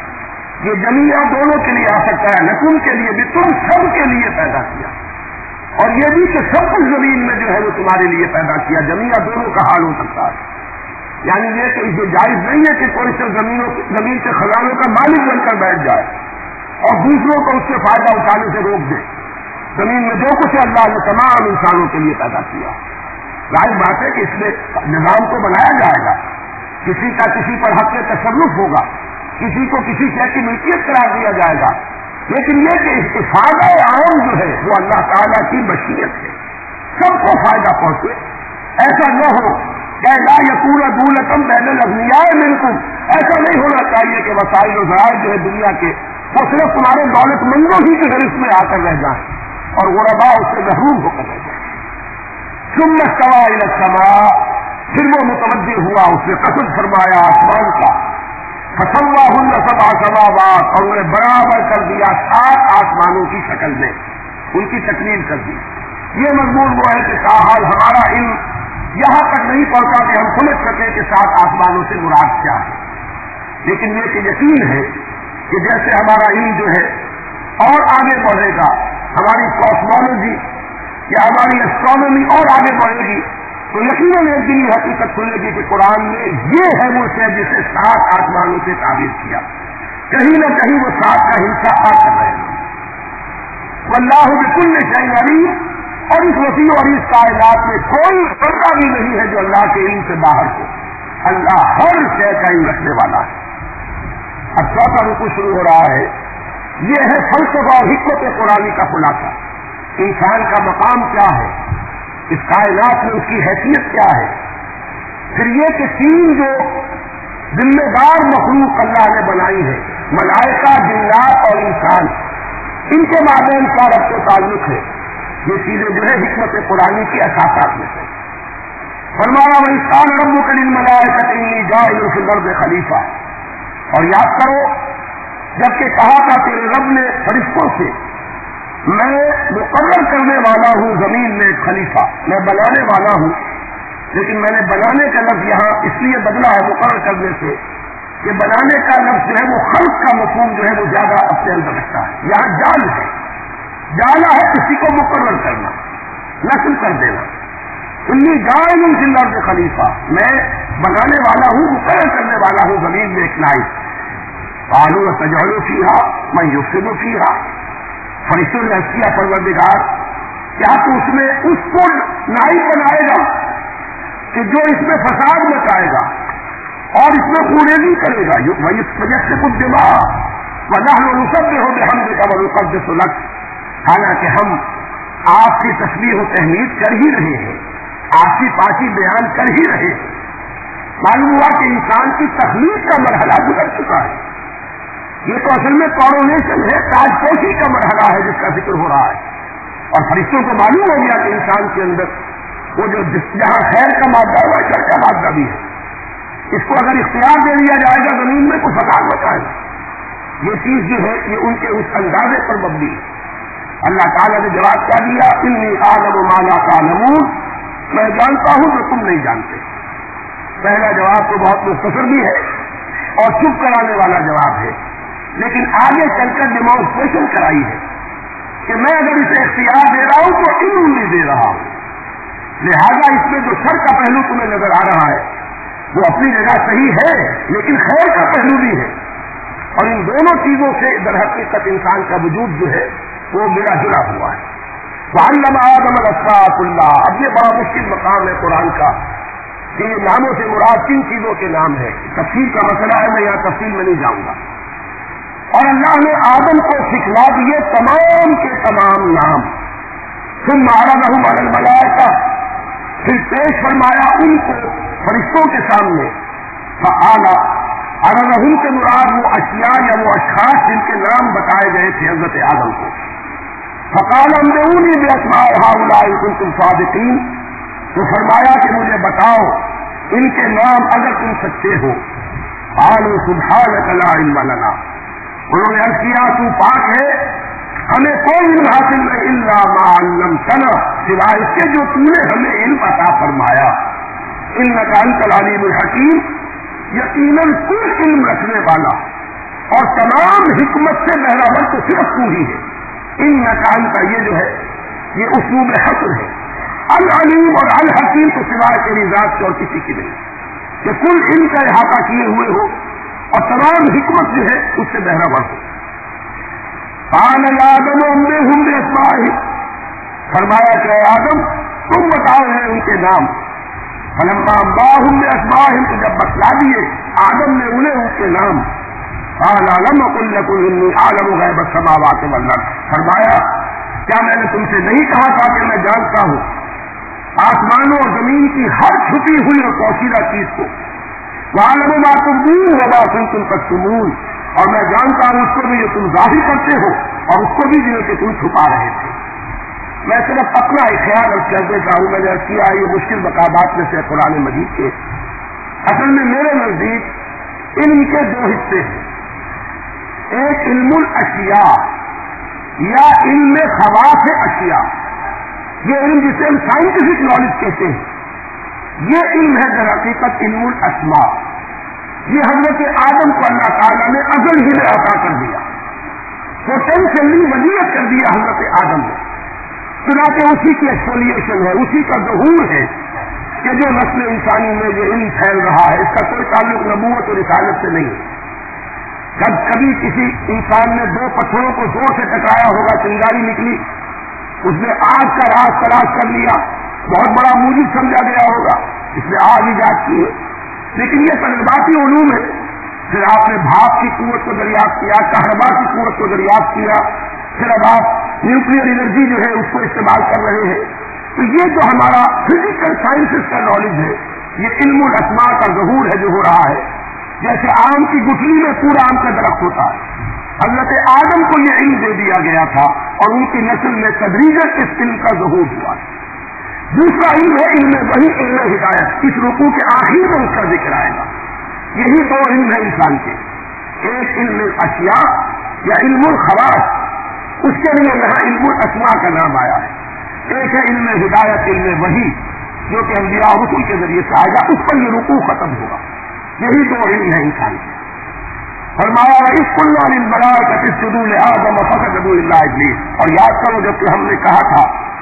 ये जमीया दोनों के लिए आ सकता है, लकुम के लिए भी, तुम सब के लिए पैदा किया। और ये भी कि सब कुछ जमीन में जो है वो तुम्हारे लिए पैदा किया। जमीया दोनों का हाल हो सकता है, यानी ये कि इसे जायज नहीं है कि कोई सिर्फ जमीन के खजानों का मालिक बनकर बैठ जाए और दूसरों को उससे फायदा उठाने से रोक दे। जमीन में जो कुछ अल्लाह ने तमाम इंसानों के लिए पैदा किया। जाहिर बात है कि इसमें निजाम को बनाया जाएगा, किसी का किसी पर हक तसर्रुफ होगा, किसी को किसी शय की मिल्कियत करार दिया जाएगा, लेकिन ये कि इसके फायदा आम जो है वो अल्लाह ताला की मशीयत है, सबको फायदा पहुंचे। ऐसा न हो कि ला यकून दूलतम बैनल अग़नियाए मिनकुम, ऐसा नहीं होना चाहिए कि वसाइल और ज़राइर जो है दुनिया के वो सिर्फ तुम्हारे दौलतमंदों ही के गिरफ्त में आकर रह जाए और गुरबा उससे महरूम होकर रह जाए। सुम्मा इस्तवा इला समा, फिर वो मुतवज्जिह हुआ, उसने कसद फरमाया आसमान का, फसव्वाहुन्ना सबअ समावात, और उन्हें बराबर कर दिया 7 आसमानों की शक्ल में, उनकी तकमील कर दी। ये मजमून वो है कि ताहाल हमारा इल्म यहां तक नहीं पहुंचा कि हम समझ सके कि 7 आसमानों से मुराद क्या है, लेकिन ये कि यकीन है कि जैसे हमारा इल्म जो है और आगे बढ़ेगा, हमारी कॉस्मोलॉजी या हमारी एस्ट्रोनॉमी और आगे बढ़ेगी, तो यकीनन एक दिन ये हकीकत खुलेगी कि कुरान में ये है वो शय जिसे 7 आसमानों से ताबीर किया। कहीं न कहीं वो 7 का हिस्सा आ कर रहे हैं। वल्लाहु बिकुल्लि शैइन अलीम, और इस वसी और इस कायनात में कोई पर्दा भी नहीं है जो अल्लाह के इल्म से बाहर हो। अल्लाह हर शय का इल्म रखने वाला है। अब चौथा रुकू शुरू हो रहा है, ये है फलसफा और हिकमत कुरानी का खुलासा। इंसान का मकाम क्या है, इस कायनात में उसकी हैसियत क्या है। फिर ये कि 3 जो जिम्मेदार मखलूक अल्लाह ने बनाई है, मलाइका, जिन्नात और इंसान, इनके माबैन का रब्त ताल्लुक है। ये चीजें जो है हिकमत कुरानी की असासात में है। फरमाया वही कान रब्बुका लिल मलाइकति इन्नी जाइलुन फिल अर्दि खलीफा, और याद करो जबकि कहा था तेरे रब ने फरिश्तों से, मैं मुकर्रर करने वाला हूं जमीन में खलीफा, मैं बनाने वाला हूं। लेकिन मैंने बनाने का लफ्ज यहां इसलिए बदला है मुकर्रर करने से कि बनाने का लफ्ज जो है वो खल्क का मफहूम जो है वो ज्यादा अपने अंदर रखता है। यहां जाल है, जाना है किसी को मुकर्रर करना, नस्ल कर देना। इन्नी जाइलुन फिल अर्दि खलीफा, मैं बनाने वाला हूं, मुकर्रर करने वाला हूं जमीन में एक नाइब। क़ालू तजअलु फीहा मन युफ़सिदु फीहा, फरिश्तों ने अर्ज़ किया परवरदिगार, क्या तू उसमें उसको नाइब बनाएगा कि जो इसमें फसाद मचाएगा और इसमें खूनेगी करेगा। वही वजह से कुछ दिमाग वनहनु नुसब्बिहु बिहम्दिका व नुक़द्दिसु लक, हालांकि हम आपकी तस्बीह व तहमीद कर ही रहे हैं, आपकी पाकी बयान कर ही रहे हैं। मालूम हुआ कि इंसान की तखलीक का मरहला गुजर चुका है। ये तो असल में कॉरोनेशन है, ताजपोशी का मरहला है जिसका जिक्र हो रहा है। और फरिश्तों को मालूम हो गया कि इंसान के अंदर वो जो जहां खैर का मादा है वह शर का मादा भी है। اس کو اگر اختیار دے دیا جائے گا زمین میں تو فساد مچائے گا. یہ چیز جو ہے یہ ان کے اس اندازے پر مبنی ہے. اللہ تعالیٰ نے جواب کیا دیا؟ انی اعلم ما لا تعلمون، میں جانتا ہوں جو تم نہیں جانتے. پہلا جواب تو بہت مختصر بھی ہے اور چپ کرانے والا جواب ہے، لیکن آگے چل کر ڈیمانسٹریشن کرائی ہے کہ میں اگر اسے اختیار دے رہا ہوں تو علم نہیں دے رہا ہوں. لہذا اس میں جو شر کا پہلو تمہیں نظر آ رہا ہے وہ اپنی جگہ صحیح ہے، لیکن خیر کا پہلو بھی ہے، اور ان دونوں چیزوں سے در حقیقت انسان کا وجود جو ہے وہ ملا جلا ہوا ہے. وعلم آدم الاسماء كلها. اب یہ بڑا مشکل مقام ہے قرآن کا کہ یہ ناموں سے مراد کن چیزوں کے نام ہے. تفصیل کا مسئلہ ہے، میں یہاں تفصیل میں نہیں جاؤں گا. اور اللہ نے آدم کو سکھلا دیے تمام کے تمام نام. ثم عرضهم على الملائکہ، پھر پیش فرمایا ان کو فرشتوں کے سامنے. فقال عرضهم کے مراد وہ اشیاء یا وہ اشخاص جن کے نام بتائے گئے تھے حضرت آدم کو. فقال انبئونی باسماء هؤلاء ان کنتم صادقین. تو فرمایا کہ مجھے بتاؤ ان کے نام اگر تم سچے ہو. قالوا سبحانك لا علم لنا. انہوں نے عرض کیا تو پاک ہے، ہمیں کوئی علم حاصل نہیں الا ما علمتنا، سوائے اس کے جو تم نے ہمیں علم عطا فرمایا. انك انت العلیم الحکیم، یقیناً کل علم رکھنے والا اور تمام حکمت سے بہرہ تو صرف تو ہی ہے. انك انت، یہ جو ہے یہ اسلوب حسن ہے. العلیم اور الحکیم تو سوائے تیری ذات سے اور کسی کی نہیں، کہ کل علم کا احاطہ کیے ہوئے ہو اور تمام حکمت جو ہے اس سے بہرہ ہو. قال يا آدم انبئهم باسمائهم. فرمایا کہ اے آدم تم بتاؤ ہیں ان کے نام. فلما انبأهم باسمائهم، تو جب بتلا دیے آدم نے انہیں ان کے نام. قال لم اقل لكم اني اعلم غیب السماوات والارض. فرمایا کیا میں نے تم سے نہیں کہا تھا کہ میں جانتا ہوں آسمانوں اور زمین کی ہر چھپی ہوئی اور پوشیدہ چیز کو. وَأَعْلَمُ مَا تُبْدُونَ وَمَا كُنتُمْ تَكْتُمُونَ، اور میں جانتا ہوں اس کو بھی جو تم ظاہر کرتے ہو اور اس کو بھی جو کہ تم چھپا رہے تھے. میں صرف اپنا ایک خیال عرض کر دیتا ہوں. میں نے عرض کیا یہ مشکل مقامات میں سے قرآن مجید کے. اصل میں میرے نزدیک علم کے دو حصے ہیں. ایک علم الاشیاء یا علم خواص اشیاء، یہ علم جسے ہم سائنٹیفک نالج کہتے ہیں. یہ علم ہے در حقیقت علم الاسماء. یہ حضرت آدم کو اللہ تعالیٰ نے ازل ہی میں عطا کر دیا، پوٹینشلی ولیت کر دیا حضرت آدم نے. چنانچہ اسی کی ایکسپولیشن ہے، اسی کا ظہور ہے کہ جو نسل انسانی میں جو علم پھیل رہا ہے اس کا کوئی تعلق نبوت اور رسالت سے نہیں ہے. جب کبھی کسی انسان نے دو پتھروں کو زور سے ٹکرایا ہوگا، چنگاری نکلی، اس نے آگ کا راز تلاش کر لیا، بہت بڑا موجود سمجھا گیا ہوگا، اس نے آگ ایجاد کی ہے. لیکن یہ تجرباتی علوم ہے. پھر آپ نے بھاپ کی قوت کو دریافت کیا، کہربا کی قوت کو دریافت کیا، پھر اب آپ نیوکلیئر انرجی جو ہے اس کو استعمال کر رہے ہیں. تو یہ جو ہمارا فزیکل سائنسز کا نالج ہے یہ علم الاسماء کا ظہور ہے جو ہو رہا ہے. جیسے آم کی گٹھلی میں پورا آم کا درخت ہوتا ہے، حضرت آدم کو یہ علم دے دیا گیا تھا اور ان کی نسل میں تدریجاً اس علم کا ظہور ہوا. دوسرا علم ہے علم وحی، علم ہدایت. اس رکوع کے آخر میں اس کا ذکر آئے گا. یہی دو علم ہے انسان کے. ایک علم اشیاء یا علم الخواص، اس کے لیے یہاں علم الاسماء کا نام آیا ہے. ایک ہے علم ہدایت، علم وحی، جو کہ انبیاء رسول کے ذریعے سے آئے گا، اس پر یہ رکوع ختم ہوگا. یہی دو علم ہے انسان کے. فرمایا وَإِذْ قُلْنَا لِلْمَلَائِكَةِ اسْجُدُوا لِآدَمَ فَسَجَدُوا إِلَّا إِبْلِيسَ. اور یاد کرو جب کہ ہم نے کہا تھا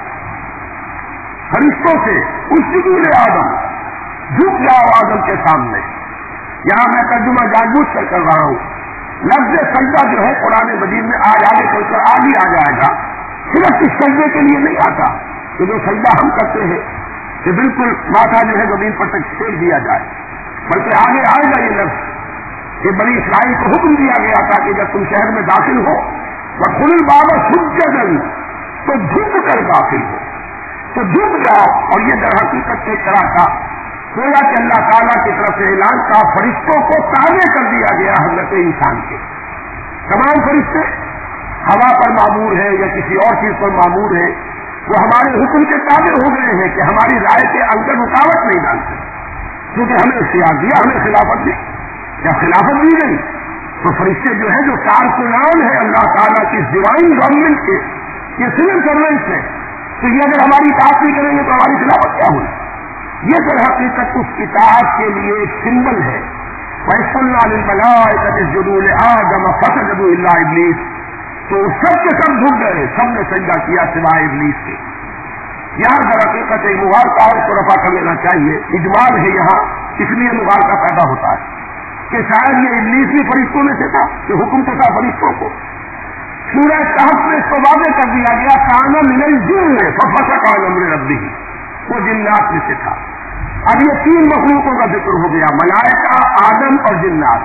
فرشتوں سے اسجدوا لآدم، جھک جاؤ آدم کے سامنے. یہاں میں ترجمہ جان بوجھ کر رہا ہوں. لفظ سجدہ جو ہے قرآن مجید میں آج آگے چل کر آگے آ جائے گا. صرف اس سجدے کے لیے نہیں آتا کہ جو سجدہ ہم کرتے ہیں کہ بالکل ماتھا جو ہے زمین پر تک پھینک دیا جائے، بلکہ آگے آئے گا یہ لفظ کہ بنی اسرائیل کو حکم دیا گیا تھا کہ جب تم شہر میں داخل ہو وَادْخُلُوا الْبَابَ سُجَّدًا، تو جھک کر داخل ہو، تو جھک جاؤ. اور یہ در حقیقت ایک طرح کا گویا کہ اللہ تعالیٰ کی طرف سے اعلان کا فرشتوں کو تابع کر دیا گیا حضرت انسان کے. تمام فرشتے ہوا پر معمور ہے یا کسی اور چیز پر معمور ہے، وہ ہمارے حکم کے تابع ہو گئے ہیں کہ ہماری رائے کے اندر رکاوٹ نہیں ڈالتے. کیونکہ ہمیں اختیار دیا, ہمیں خلافت دی. یا خلافت دی گئی تو فرشتے جو ہے جو کارکنان ہے اللہ تعالیٰ کی ڈیوائن گورنمنٹ کے, یہ سول سروینٹس ہے, تو یہ اگر ہماری اطاعت نہیں کریں گے تو ہماری خلافت کیا ہوئی؟ یہ در حقیقت اس اطاعت کے لیے ایک سمبل ہے. فَإِنَّ لِلْمَلَائِكَةِ اسْجُدُوا لِآدَمَ فَسَجَدُوا إِلَّا إِبْلِيسَ, تو سب کے سب جھک گئے, سب نے سجدہ کیا سوائے ابلیس کے. یہاں در حقیقت ایک مغالطہ ہے, اس کو رفع کر لینا چاہیے. اجمال ہے یہاں, اس لیے مغالطہ پیدا ہوتا ہے کہ شاید یہ ابلیس بھی فرشتوں میں سے تھا, کہ حکم تو تھا فرشتوں کو. سورہ کہف میں اس کو واضح کر دیا گیا کان من الجن ففسق عن امر ربہ, وہ جنات میں سے تھا. اب یہ تین مخلوقوں کا ذکر ہو گیا, ملائکہ, آدم اور جنات.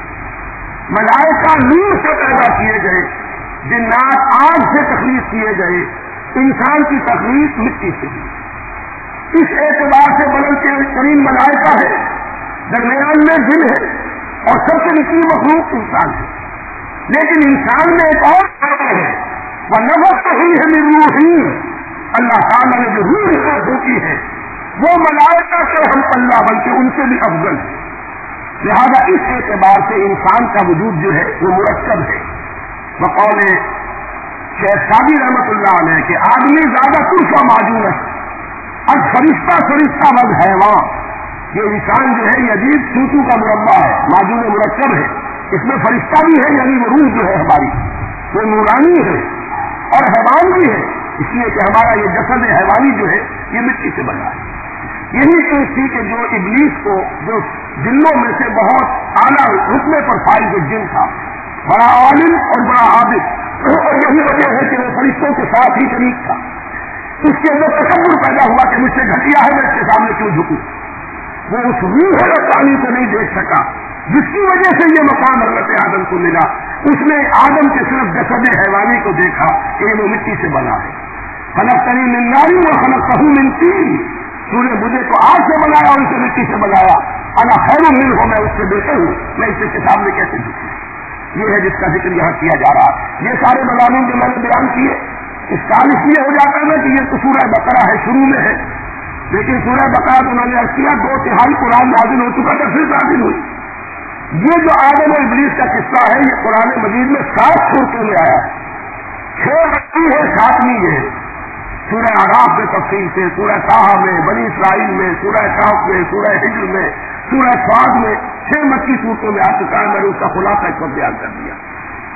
ملائکہ نور سے پیدا کیے گئے, جنات آگ سے تخلیق کیے گئے, انسان کی تخلیق مٹی سے ہوئی. اس اعتبار سے بلند ترین ملائکہ ہے, درمیان میں جن ہے, اور سب سے نچلی مخلوق انسان ہے. لیکن انسان میں ایک اور فرق ہے, وَنَفَخْتُ فِيهِ مِن رُّوحِي, اللہ تعالیٰ نے جو روح کو پھونکی ہے وہ ملائکہ سے ہم اللہ بلکہ ان سے بھی افضل ہے. لہذا اس اعتبار سے انسان کا وجود جو ہے وہ مرکب ہے. بقول شیخ سعدی رحمۃ اللہ علیہ کہ آدمی زیادہ ترفا معجون ہے, اب فرشتہ بد حیوان. یہ انسان جو ہے یہ عجیب چوچو کا مربع ہے, معجون مرکب ہے. اس میں فرشتہ بھی ہے, یعنی وہ روح جو ہے ہماری وہ نورانی ہے, اور حیوان بھی ہے, اس لیے کہ ہمارا یہ جسد حیوانی جو ہے یہ مٹی سے بنا ہے. یہی چیز تھی کہ جو ابلیس کو, جو جنوں میں سے بہت اعلیٰ رتبے پر فائز جن تھا, بڑا عالم اور بڑا عابد, اور یہی وجہ ہے کہ وہ فرشتوں کے ساتھ ہی شریک تھا. اس کے اندر تکبر پیدا ہوا کہ مجھ سے گھٹیا ہے, میں اس کے سامنے کیوں جھکوں. وہ اس روح ربانی کو نہیں دیکھ سکا جس کی وجہ سے یہ مقام حضرت آدم کو ملا. اس نے آدم کے صرف جسد حیوانی کو دیکھا کہ وہ مٹی سے بنا ہے. خلقتنی من نار وخلقتہ من طین, تو نے مجھے تو آگ سے بنایا اور اسے مٹی سے بنایا. انا خیر منہ, میں اس سے بہتر ہوں, میں اس کے سامنے کیسے جھکوں. یہ ہے جس کا ذکر یہاں کیا جا رہا ہے. یہ سارے مضامین جو میں نے بیان کیے, اس کا اس لیے ہو جاتا ہے کہ یہ تو سورہ بقرہ ہے, شروع میں ہے, لیکن سورہ بقرہ تو انہوں نے عرض کیا 2/3 قرآن نازل ہو چکا تھا, پھر نازل ہوئی. یہ جو آدم اور ابلیس کا قصہ ہے یہ قرآن مجید میں 7 سورتوں میں آیا ہے. 6 بچی ہے, 7ویں یہ ہے. سورہ اعراف میں تفصیل سے, سورہ طٰہٰ میں, بنی اسرائیل میں, سورہ کہف میں, سورہ ہجر میں, سورہ صاد میں, 6 مکی صورتوں میں آ چکا ہے. میں نے اس کا خلاصہ اس وقت بیان کر دیا.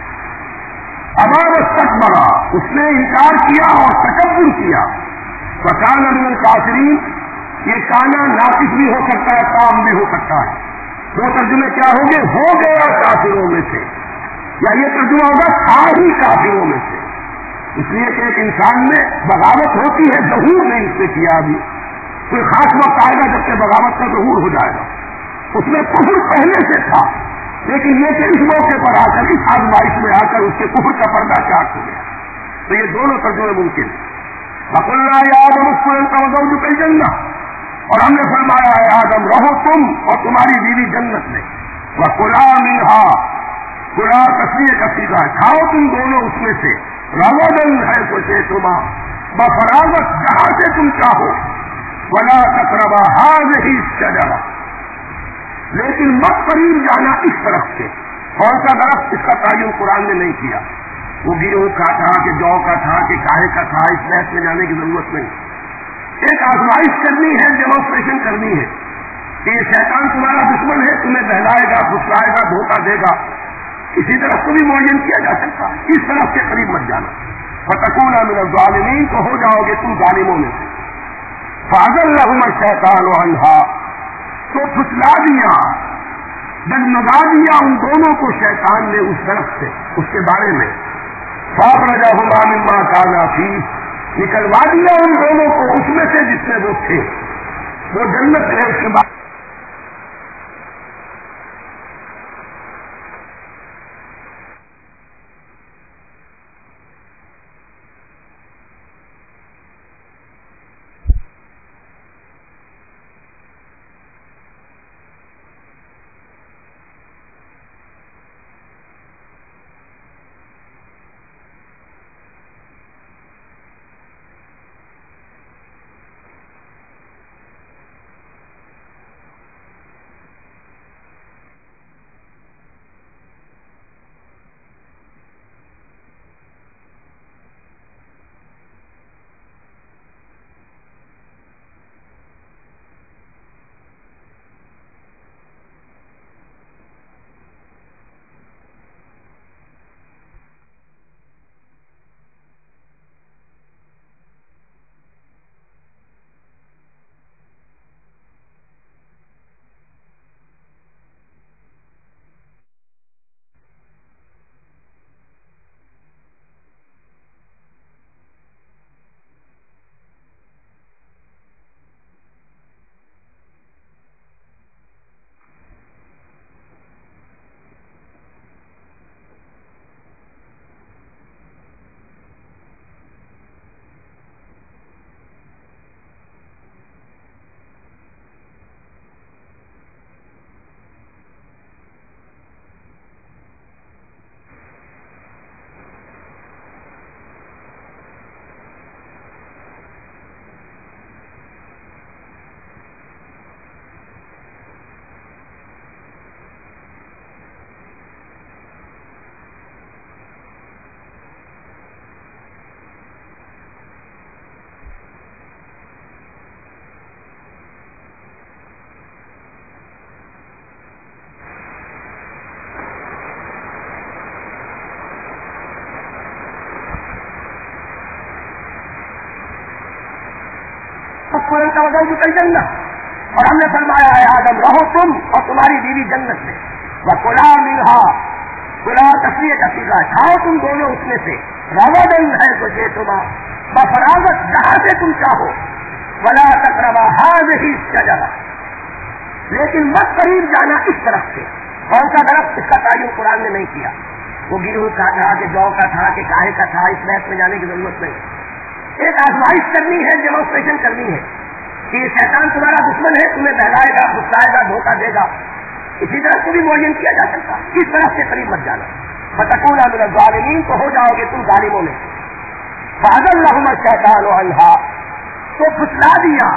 ابا واستکبر, اس نے انکار کیا اور تکبر کیا. وکان من الکافرین, یہ کانا ناقص بھی ہو سکتا ہے, کام بھی ہو سکتا ہے. 2 ترجمے کیا ہوں گے, ہو گیا کافروں میں سے, یا یہ ترجمہ ہوگا تھا ہی کافروں میں سے. اس لیے کہ ایک انسان میں بغاوت ہوتی ہے, ظہور نے اس سے کیا. ابھی کوئی خاص وقت آئے گا جبکہ بغاوت کا ظہور ہو جائے گا. اس میں کفر پہلے سے تھا, لیکن یہ کہ اس موقع پر آ کر, اس آزمائش میں آ کر اس کے کفر کا پردہ چاک ہو گیا. تو یہ دونوں ترجمے ممکن ہیں. فَقُلْنَا يَا آدَمُ اسْكُنْ أَنْتَ وَزَوْجُكَ الْجَنَّةَ, اور ہم نے فرمایا ہے آدم رہو تم اور تمہاری بیوی جنت میں. وَكُلَا مِنْهَا, کلا تصویر کا سیدھا, کھاؤ تم دونوں اس میں سے. رغداً حیث شئتما, بفراغت جہاں سے تم چاہو. ولا تقربا هذه الشجرة, لیکن مت قریب جانا اس طرف سے. کون سا درخت, اس کا تعین قرآن نے نہیں کیا. وہ گیہوں کا تھا کہ جو کا تھا کہ کاہے کا تھا, اس بحث میں جانے کی ضرورت نہیں. ایک آزمائش کرنی ہے, ڈیمانسٹریشن کرنی ہے کہ یہ شیطان تمہارا دشمن ہے, تمہیں بہلائے گا, پھسلائے گا, دھوکہ دے گا. اسی طرح کو بھی معین کیا جا سکتا ہے, اس طرف کے قریب مت جانا. فتکونا من الظالمین, تو ہو جاؤ گے تم ظالموں میں سے. فأزلہما الشیطان عنہا, تو پھسلا دیا, ڈگمگا دیا ان دونوں کو شیطان نے اس طرف سے, اس کے بارے میں. فأخرجہما مما کانا فیہ, نکلوا دیا ان دونوں کو اس میں سے جس میں وہ تھے. وہ جنت ہے, اس کے بعد ادخل انت وزوجک الجنہ، اور ہم نے فرمایا ہے آدم رہو تم اور تمہاری بیوی جنت میں، وکلا منہا، کلا تصویر کا صیغہ، کھاؤ تم دونوں اس میں سے، رغدن ہے تو شئتما، بفراغت جہاں سے تم چاہو، ولا تقربا هذه الشجرہ، لیکن مت قریب جانا اس طرف سے۔ کون سا درخت؟ اس کا تعین قرآن نے نہیں کیا، وہ گروہ کا تھا کہ جو کا تھا کہ کاہے کا تھا، اس بحث میں جانے کی ضرورت نہیں۔ ایک آزمائش کرنی ہے، ڈیمانسٹریشن کرنی ہے کہ شیطان تمہارا دشمن ہے، تمہیں بہلائے گا، غصائے گا، دھوکہ دے گا، اسی طرح کو بھی معین کیا جا سکتا، کس طرف سے قریب مت جانا، فتکونا من الظالمین، تو ہو جاؤ گے تم ظالموں میں۔ فأزلہما الشیطان عنہا، تو پھسلا دیا،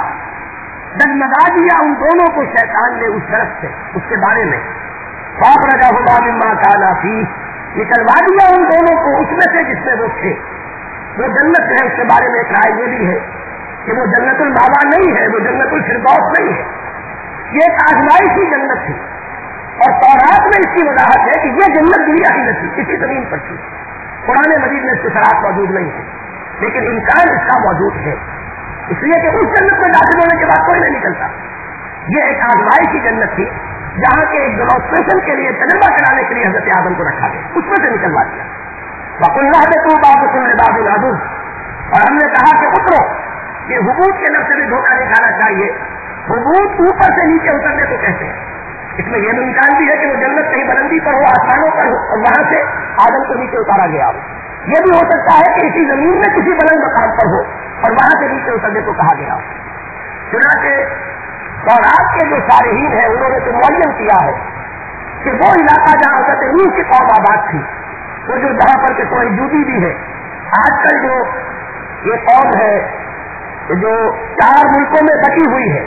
ڈگمگا دیا ان دونوں کو شیطان نے اس طرف سے، اس کے بارے میں، فأخرجہما مما کانا فیہ، نکلوا دیا ان دونوں کو اس میں سے جس میں وہ تھے۔ وہ جنت ہے، اس کے بارے میں ایک رائے یہ بھی ہے کہ وہ جنت الماوا نہیں ہے، وہ جنت الفردوس نہیں ہے، یہ ایک آزمائشی جنت تھی، اور تورات میں اس کی وضاحت ہے کہ یہ جنت دنیا کی نہیں تھی، اسی زمین پر تھی۔ قرآن مجید میں اس کی شرائط موجود نہیں ہے، لیکن امکان اس کا موجود ہے، اس لیے کہ اس جنت میں داخل ہونے کے بعد کوئی نہیں نکلتا۔ یہ ایک آزمائشی جنت تھی جہاں کے ایک ڈیمانسٹریشن کے لیے، تجربہ کرانے کے لیے حضرت آدم کو رکھا گیا، اس میں سے نکلوا دیا۔ وَقُلْنَا اهْبِطُوا بَعْضُكُمْ لِبَعْضٍ عَدُوٌّ، اور ہم نے کہا کہ اترو، یہ حبوط کے لفظ سے بھی دھوکہ نہیں کھانا چاہیے، حبوط اوپر سے نیچے اترنے کو کہتے ہیں، اس میں یہ بھی امکان بھی ہے کہ وہ جنت کہیں بلندی پر ہو، آسمانوں پر ہو، اور وہاں سے آدم کو نیچے اتارا گیا ہو، یہ بھی ہو سکتا ہے کہ اسی زمین میں کسی بلند مقام پر ہو اور وہاں سے نیچے اترنے کو کہا گیا ہو۔ چنانچہ تورات کے جو صالحین ہیں انہوں نے تو معین کیا ہے کہ وہ علاقہ جہاں حضرت نوح کی قوم آباد تھی، وہ جو جہاں پر کہ کوئی جودی بھی ہے، آج کل جو یہ قوم ہے جو 4 ملکوں میں بٹی ہوئی ہے،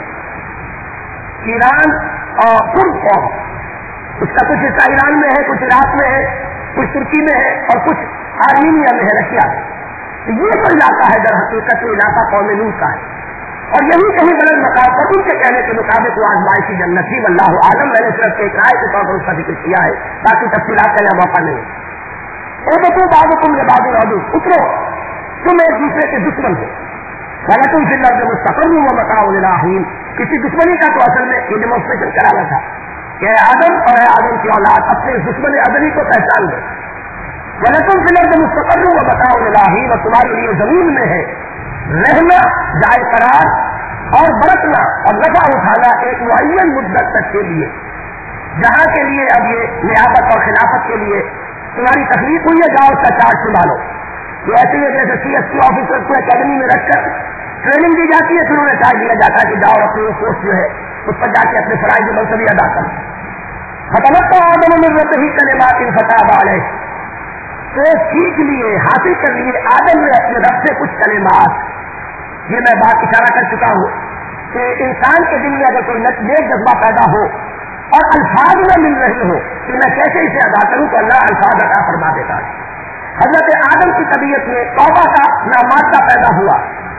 ایران اور ترک قوم، اس کا کچھ حصہ ایران میں ہے، کچھ عراق میں ہے، کچھ ترکی میں ہے، اور کچھ آرمینیا میں ہے، رشیا میں۔ یہ تو علاقہ ہے در حقیقت وہ علاقہ قوم نوح کا ہے، اور یہی کہیں بلند مقام پر ان کے کہنے کے مطابق وہ آزمائشی جنت تھی، واللہ عالم، میں نے صرف ایک رائے کے طور پر اس کا ذکر کیا ہے، باقی تفصیلات کا یہاں موقع نہیں ہے۔ اهْبِطُوا بَعْضُكُمْ لِبَعْضٍ عَدُوٌّ، اترو، تم ایک دوسرے کے دشمن ہو، وَلَكُمْ فِي الْأَرْضِ مُسْتَقَرٌّ وَمَتَاعٌ إِلَىٰ حِينٍ، کسی دشمنی کا تو اصل میں یہ ڈیمانسٹریشن کرانا تھا کہ آدم اور آدم کی اولاد اپنے دشمن ازلی کو پہچان لے۔ وَلَكُمْ فِي الْأَرْضِ مُسْتَقَرٌّ وَمَتَاعٌ إِلَىٰ حِينٍ، اور تمہارے لیے زمین میں ہے رہنا، جائے قرار اور برتنا اور نفع اٹھانا ایک معین مدت تک کے لیے، جہاں کے لیے اب یہ نیابت اور خلافت کے لیے تمہاری تخلیق ہوئی ہے، جاؤ اس کا چارج سنبھالو۔ یہ ایسے ہی جیسے CSP آفیسر کو اکیڈمی میں رکھ کر ٹریننگ دی جاتی ہے، پھر انہیں چارج دیا جاتا ہے کہ جاؤ اپنی پوسٹ جو ہے اس پر جا کے اپنے فرائض منصبی ادا کرو۔ فتلقى آدم من ربه كلمات فتاب عليه، تو سیکھ لیے، حاصل کر لیے آدم نے اپنے رب سے کچھ کلمات۔ یہ میں بات اشارہ کر چکا ہوں کہ انسان کے دل میں اگر کوئی نیک جذبہ پیدا ہو اور الفاظ میں مل رہے ہو کہ میں کیسے اسے ادا کروں، تو اللہ الفاظ عطا فرما دیتا ہے۔ حضرت آدم کی طبیعت میں توبہ کا نامادہ پیدا ہوا،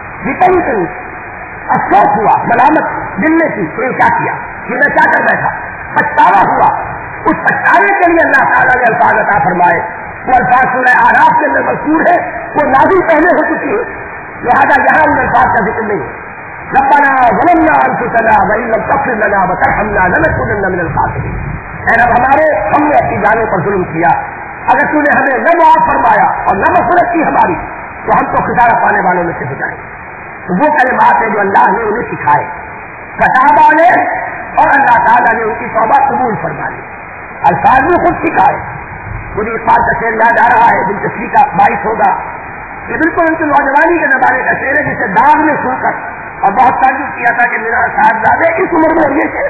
افسوس ہوا، ملامت دل میں کی کہ کیا کیا، کہ میں کیا کر بیٹھا، پچھتاوا ہوا۔ اس پچھتاوے کے لیے اللہ تعالیٰ نے الفاظ عطا فرمائے، وہ الفاظ سورہ اعراف کے اندر مذکور ہے، وہ نازل پہلے ہو چکی ہے، لہٰذا یہاں ان الفاظ کا ذکر نہیں ہے۔ ربنا ظلمنا انفسنا وان لم تغفر لنا وترحمنا لنكونن من الخاسرین، اے رب ہمارے، ہم نے اپنی جانوں پر ظلم کیا، اگر تو نے ہمیں نہ معاف فرمایا اور نہ مغفرت کی ہماری، تو ہم تو خسارہ پانے والوں میں سے ہو جائیں۔ تو وہ کلمات ہیں جو اللہ نے انہیں سکھائے، فتاب علیہ، اور اللہ تعالیٰ نے ان کی توبہ قبول فرما لی۔ الفاظ بھی خود سکھائے۔ مجھے اقبال کا شعر یاد آ رہا ہے، دلچسپی کا باعث ہوگا، یہ بالکل ان کی نوجوانی کے زمانے کا شعر ہے، جسے داغ میں سن کر اور بہت تعجب کیا تھا کہ میرا صاحبزادے اس عمر میں یہ شعر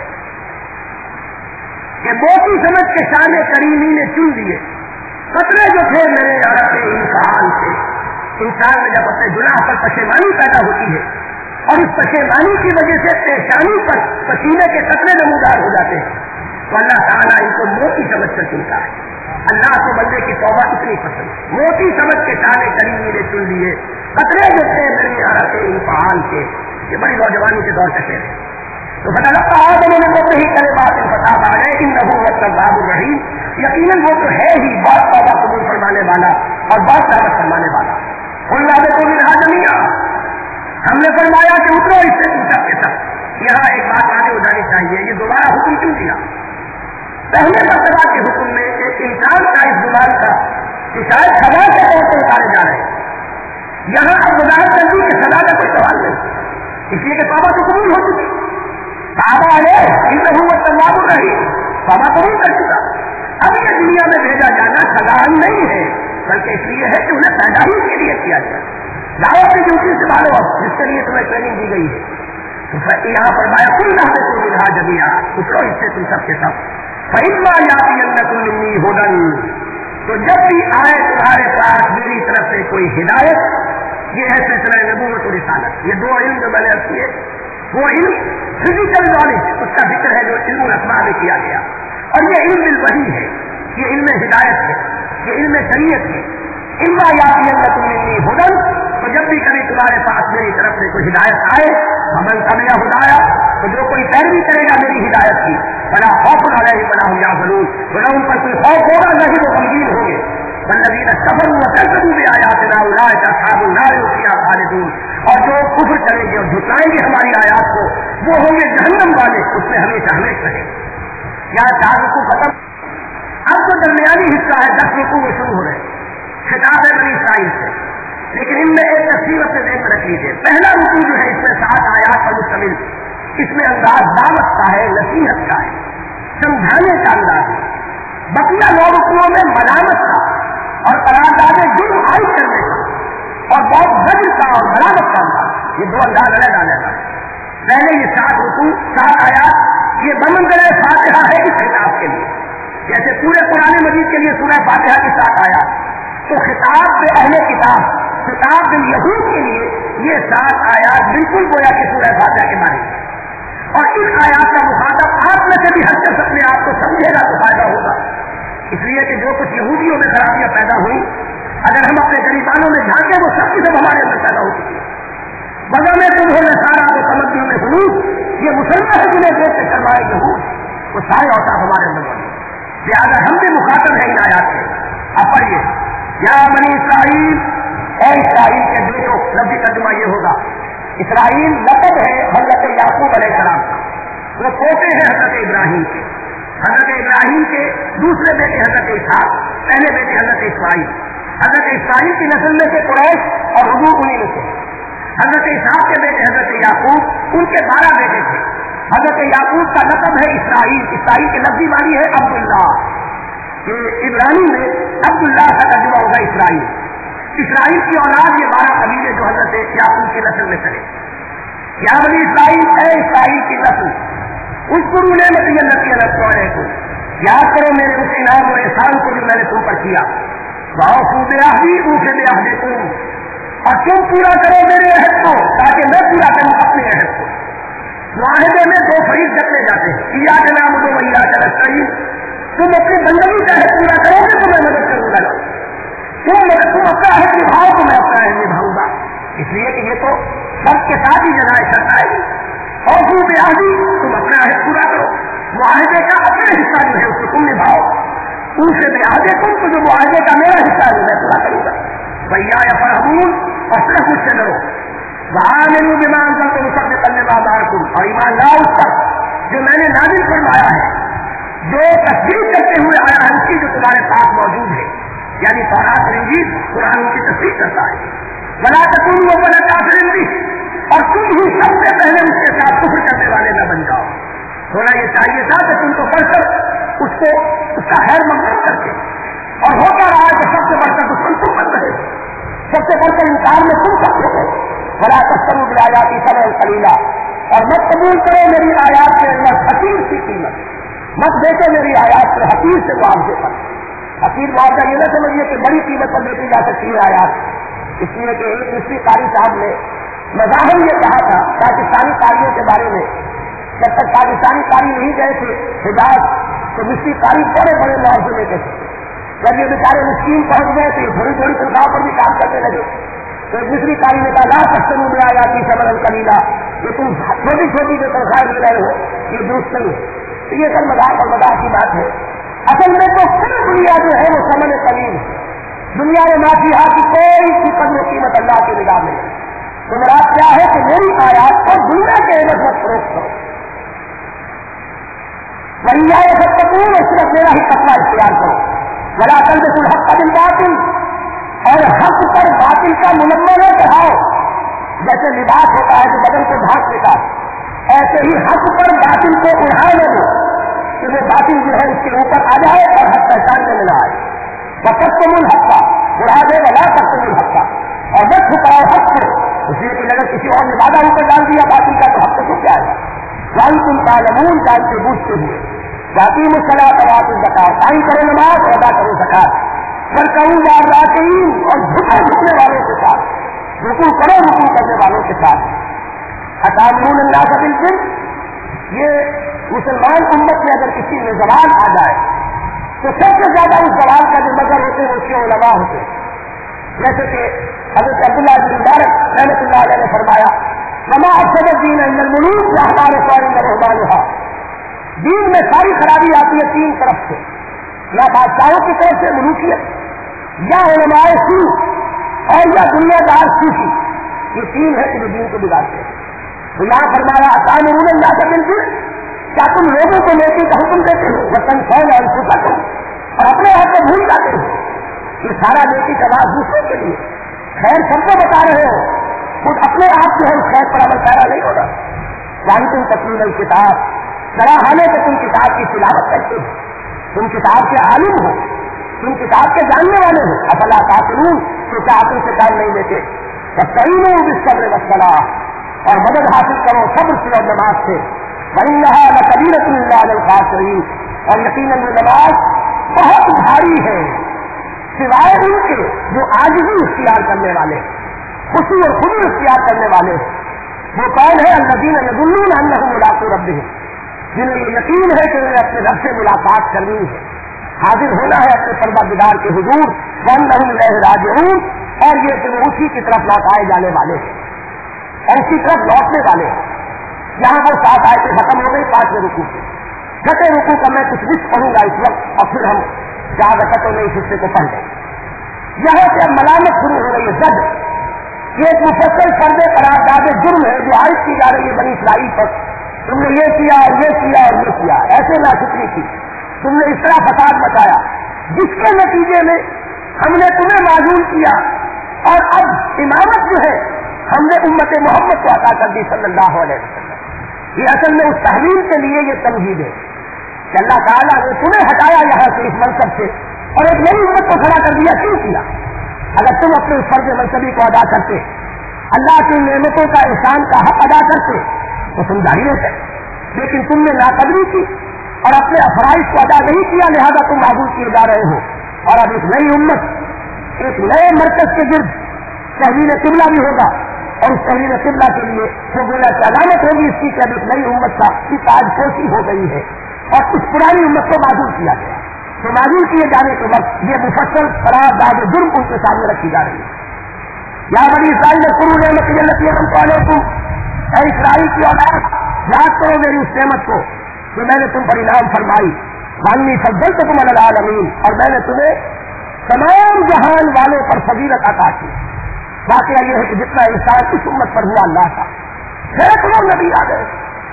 کہ موتی سمجھ کے شان کریمی نے چن دیے قطرے جو تھے میرے عرق انسان سے۔ انسان میں جب اپنے گناہ پر پشیمانی پیدا ہوتی ہے اور اس پشیمانی کی وجہ سے پیشانی پر پسینے کے قطرے نمودار ہو جاتے ہیں، تو اللہ تعالیٰ ان کو موتی سمجھ کر چنتا ہے۔ اللہ کو بندے کی توبہ اتنی پسند، موتی سمجھ کے شان کریمی نے چن لیے قطرے جو تھے میرے عرق انسان کے۔ یہ بڑی نوجوانی کے دور تک ہے۔ تو فتلقى آدم من ربه كلمات فتاب عليه انه هو التواب الرحيم، یقیناً وہ تو ہے ہی بہت توبہ قبول فرمانے والا اور بہت رحمت فرمانے والا۔ قلنا اهبطوا منها جميعا، ہم نے فرمایا کہ اترو اس سے شاید سزا کے طور پر اتارے جا رہے ہیں. یہاں اب وضاحت کر دی کہ سزا کا کوئی سوال نہیں, اس لیے کہ توبہ تو قبول ہو چکی. توبہ تواب الرحیم, توبہ قبول کر چکا. اب یہ دنیا میں بھیجا جانا سزا نہیں ہے, بلکہ اس لیے ہے کہ انہیں پیدا ہی کے لیے کیا جائے. لاؤ اپنی ڈیوٹی سے مارو, جس کے لیے تمہیں ٹریننگ دی گئی ہے. تو یہاں پر بایا کل نہ سے تم ملا جبیا, اس کو اس سے تم سب کے سب فإما یأتینکم منی ھدی, تو جب بھی آئے تمہارے پاس میری طرف سے کوئی ہدایت. یہ ہے سلسلہ نبوت و رسالت. یہ دو علم جو میں نے کیے, وہ علم فزیکل نالج, اس کا ذکر ہے جو علم الاسماء میں کیا گیا, اور یہ علم بالوحی ہے, یہ علم ہدایت ہے, یہ علم شریعت ہے. اما یأتینکم منی ھدی, تو جب بھی کبھی تمہارے پاس میری طرف سے کوئی ہدایت آئے, فمن تبع ہدایا, تو جو کوئی پیروی کرے گا میری ہدایت کی, فلا خوف علیہم ولا هم یحزنون, تو نہ ان پر کوئی خوف ہوگا نہ ہی وہ غمگین ہوں گے. والذین کفروا وکذبوا بآیاتنا اولئک اصحاب النار هم فیہا خالدون, اور جو کفر کریں گے اور جھٹلائیں گے ہماری آیات کو, وہ ہوں گے جہنم والے, اس میں ہمیشہ ہمیشہ رہیں. کیا 4 رکوع ختم. اب تو درمیانی حصہ ہے, 10 رکوع وہ شروع ہو رہے ہیں. خطاب ہے بنی اسرائیل سے, لیکن ان میں ایک تفصیل سے دیکھ رکھ لیجیے. پہلا رکوع جو ہے اس میں 7 آیات پر مشتمل, اس میں انداز دعوت کا ہے, نصیحت کا ہے, سمجھانے کا انداز ہے. بقیہ 9 رکوعوں میں ملامت کا اور قرارداد جرم عائد کرنے کا اور بہت زجر کا اور ملامت کا انداز. یہ 2 انداز الگ الگ ہے. پہلے یہ 7 رکوع 7 آیات, یہ بمنزلہ فاتحہ ہے اس خطاب کے لیے, جیسے پورے قرآن مجید کے لیے سورہ فاتحہ کی 7 آیات. تو خطاب سے اہل کتاب, خطاب یہود کے لیے یہ 7 آیات بالکل گویا کہ سورہ فاتحہ کے بارے میں. اور اس آیات کا مخاطب آپ میں سے بھی ہر شخص اپنے آپ کو سمجھے گا تو فائدہ ہوگا. اس لیے کہ جو کچھ یہودیوں میں خرابیاں پیدا ہوئی, اگر ہم اپنے غریبانوں میں جھانکیں وہ سب کی سب ہمارے اندر پیدا ہو چکی ہے. بغا میں تمہیں سارا وہ سمجھنے میں حلوف, یہ مسلمان ہے جنہیں دیکھ کے کروائے یہود, وہ سارے اوصاف ہمارے اندر موجود. لہٰذا ہم بھی مخاطب ہیں ان آیات سے. اب پڑھیے, یا بنی اسرائیل, اے اسرائیل کے بیٹو. لفظی ترجمہ یہ ہوگا, اسرائیل لقب ہے حضرت یعقوب علیہ السلام کا, وہ پوتے ہیں حضرت ابراہیم کے. حضرت ابراہیم کے دوسرے بیٹے حضرت اسحاق, پہلے بیٹے حضرت اسماعیل. حضرت اسماعیل کی نسل میں سے قریش اور حضور انہیں میں سے. حضرت اسحاق کے بیٹے حضرت یعقوب, ان کے 12 بیٹے تھے. حضرت یعقوب کا لقب ہے اسرائیل. اسرائیل کی لفظی معنی ہے عبداللہ. عبرانی میں عبداللہ کا ترجمہ ہوگا اسرائیل. اسرائیل کی اولاد یہ 12 قبیلے جو حضرت یعقوب کی نسل میں چلے. یا بنی اسرائیل, اے اسرائیل کی نسل, اس گرو نے کو یاد کرو میرے اس انعام اور احسان کو جو میں نے تم پر کیا. اور تم پورا کرو میرے عہد کو تاکہ میں پورا کروں اپنے عہد کو. معاہدے میں 2 فریق رکھنے جاتے ہیں, کیا کے نام دو وہی صحیح. تم اپنی بندگی کا عہد پورا کرو گے تو میں مدد کروں گا, تم اپنا عہد نبھاؤ تو میں اپنا عہد نبھاؤں گا. اس لیے کہ یہ تو سب کے ساتھ ہی جگہ شرط آئے گی. اور تم اپنا عہد پورا کرو, معاہدے کا اپنا حصہ جو ہے اس کو تم نبھاؤ. ان سے معاہدے تم کو جو معاہدے کا میرا حصہ ہے میں پورا کروں گا. بھیا یا فرحمون, اور صرف اس سے ڈرو. وہاں میرے ایمان کا تو سب سے کرنے والا تم, اور ایمان لاؤ اس پر جو میں نے نازل فرمایا ہے, جو تصدیق کرتے ہوئے آیا ہے اس کی جو تمہارے پاس موجود ہے, یعنی تورات اور انجیل قرآن کی تصدیق کرتا ہے. بلا تکون وہ بلا کافر بھی, اور تم ہی سب سے پہلے اس کے ساتھ کفر کرنے والے نہ بن جاؤ. تھوڑا یہ چاہیے تھا کہ تم کو پڑھ کر اس کا خیر مقدم کر کے, اور ہوتا رہا کہ سب سے بڑھ کر دشمن تم بن رہے, سب سے بڑھ کر انکار میں تم سب ہو. بلا تشتروا بآیاتی ثمنا قلیلا, اور مت قبول کرو میری آیات کے اندر حقیر سی قیمت, مت دیکھو میری آیات پر حقیر سے معاوضے پر. حقیر معاوضہ یہ نہ سمجھیے کہ بڑی قیمت پر بیچی جا سکتی ہے آیات. اس لیے کہ ایک مصری قاری صاحب نے مظاہر یہ کہا تھا پاکستانی قاریوں کے بارے میں, جب تک پاکستانی قاری نہیں گئے تھے حجاز تو مصری قاری بڑے بڑے معاوضے لیتے تھے. جب یہ بیچارے مسکین پہنچ گئے تو تھوڑی تھوڑی تنخواہ پر بھی کام کرنے لگے. تو مصری قاری نے کہا لا تشتروا بآیاتی ثمنا قلیلا, یہ تم چھوٹی چھوٹی جو تنخواہ لے رہے ہو یہ درست نہیں ہے. تو یہ سب مذاق اور مذاق کی بات ہے. اصل میں تو پوری دنیا جو ہے وہ ثمن قلیل ہے. دنیا میں مافیہ کی کوئی سی قدر و قیمت اللہ کی نگاہ میں. تو مراد کیا ہے کہ میری آیات کو دنیا کے عوض مت فروخت کرو, وہی آئے سب تکون, اور صرف میرا ہی تقویٰ اختیار کرو. ولا تلبسوا الحق بالباطل، اور حق پر باطل کا منمہ نہ چڑھاؤ. جیسے لباس ہوتا ہے جو بدن کو ڈھانک لیتا ہے، ایسے ہی حق پر باطل کو اڑھائے نہ دو کہ وہ باطل جو ہے اس کے اوپر آ جائے اور حق پہچاننے میں نہ آئے. وَتَكْتُمُ الْحَقَّ، اڑا دے وَلَا تَكْتُمُ الْحَقَّ، اور نہ چھپاؤ حق کو. اس لیے کہ اگر کسی اور نے وعدہ اوپر ڈال دیا باطل کا تو حق کو کیا ہے. وَأَنْتُمْ تَعْلَمُونَ، جانتے بوجھتے ہوئے. وَأَقِیمُوا الصَّلَاةَ وَآتُوا الزَّکَاةَ، قائم کرو نماز اور ادا کرو زکات. وَارْكَعُوا مَعَ الرَّاكِعِينَ، اور جھکنے والوں کے ساتھ، رکوع کرو رکوع کرنے والوں کے ساتھ. أَتَأْمُرُونَ النَّاسَ بِالْبِرِّ، یہ مسلمان امت میں اگر کسی میں زوال آ جائے تو سب سے زیادہ اس زوال کا جو مظہر ہوتے ہیں اس کے علماء ہوتے ہیں. جیسے کہ حضرت عبداللہ بن مبارک رحمۃ اللہ علیہ نے فرمایا وما افسد الدین الا الملوک واحبار الصالحین ورهبانها، دین میں ساری خرابی آتی ہے تین طرف سے، یا بادشاہوں کی طرف سے ملوکیت، یا علماء سو، اور یا دنیا دار صوفی. یہ تین ہے کہ جو دین کو بگاڑتے ہیں. تو یہاں فرمایا أتأمرون الناس بالبر، کیا تم لوگوں کو نیکی کا حکم دیتے ہو وتنسون أنفسکم، اور اپنے آپ کو بھول جاتے ہو. یہ سارا نیکی کا راز دوسروں کے لیے، خیر سب کو بتا رہے ہو، خود اپنے آپ جو ہے اس خیر پر عمل پیرا نہیں ہوگا. وأنتم تتلون الکتاب، ذرا حالے کہ تم کتاب کی تلاوت کرتے ہو، تم کتاب کے عالم ہو، تم کتاب کے جاننے والے ہو. افلا تعقلون، تو کیا عقل سے کام نہیں لیتے. واستعینوا بالصبر والصلاۃ، اور مدد حاصل کرو صبر سے اور نماز سے. وإنها لكبيرة إلا على الخاشعين، اور یقیناً یہ نماز بہت بھاری ہے سوائے ان کے جو عاجزی اختیار کرنے والے، خوشی اور خودی اختیار کرنے والے. وہ کون ہے؟ الذین یظنون انهم ملاقو ربهم، جنہیں یہ یقین ہے کہ انہیں اپنے رب سے ملاقات کرنی ہے، حاضر ہونا ہے اپنے پروردگار کے حضور. وانهم الیہ راجعون، اور یہ کہ وہ اسی کی طرف لوٹائے جانے والے ہیں، ایسی طرف لوٹنے والے ہیں. یہاں وہ 7 آیتیں ختم ہو گئی 5ویں رکوع سے. 6ویں رکوع کا میں کچھ لسٹ پڑھوں گا اس وقت، اور پھر ہم 4 رکعتوں میں اس حصے کو پڑھ لیں. یہاں سے اب ملامت شروع ہو رہی ہے. زد یہ ایک مفصل فرد قرارداد جرم ہے جو عائد کی جا رہی ہے بنی اسرائیل پر. تم نے یہ کیا اور یہ کیا اور یہ کیا، ایسے ناشکری کی، تم نے اس طرح فساد مچایا، جس کے نتیجے میں ہم نے تمہیں معزول کیا، اور اب امامت جو ہے ہم نے امت محمد کو عطا کر دی صلی اللہ علیہ وسلم. یہ اصل میں اس تحلیل کے لیے یہ تمہید ہے کہ اللہ تعالیٰ نے تمہیں ہٹایا یہاں سے اس منصب سے اور ایک نئی امت کو کھڑا کر دیا. کیوں کیا؟ اگر تم اپنے اس فرض منصبی کو ادا کرتے، اللہ کی نعمتوں کا احسان کا حق ادا کرتے تو تم ظاہر ہوتے، لیکن تم نے ناقدری کی اور اپنے افرائض کو ادا نہیں کیا، لہذا تم معذور کیے جا رہے ہو. اور اب ایک نئی امت ایک نئے مرکز کے گرد تحویل قبلہ بھی ہوگا، اور اس تحویل قبلہ کے لیے جو گویا کی علامت ہوگی اس کی کہ اب ایک نئی امت کا تاج پوشی ہو گئی ہے اور اس پرانی امت کو معذور کیا گیا. تو معذور کیے جانے کے وقت یہ مفصل قرارداد جرم ان کے سامنے رکھی جا رہی ہے. یا بنی اسرائیل اذکروا نعمتی التی انعمت علیکم، اے اسرائیل کی اولاد یاد کرو میری اس نعمت کو جو میں نے تم پر انعام فرمائی. وانی فضلتکم علی العالمین، اور میں نے تمہیں تمام جہان والوں پر فضیلت عطا کی. واقعہ یہ ہے کہ جتنا انسان اس امت پر ہوا اللہ کا، سینکڑوں نبی آ گئے،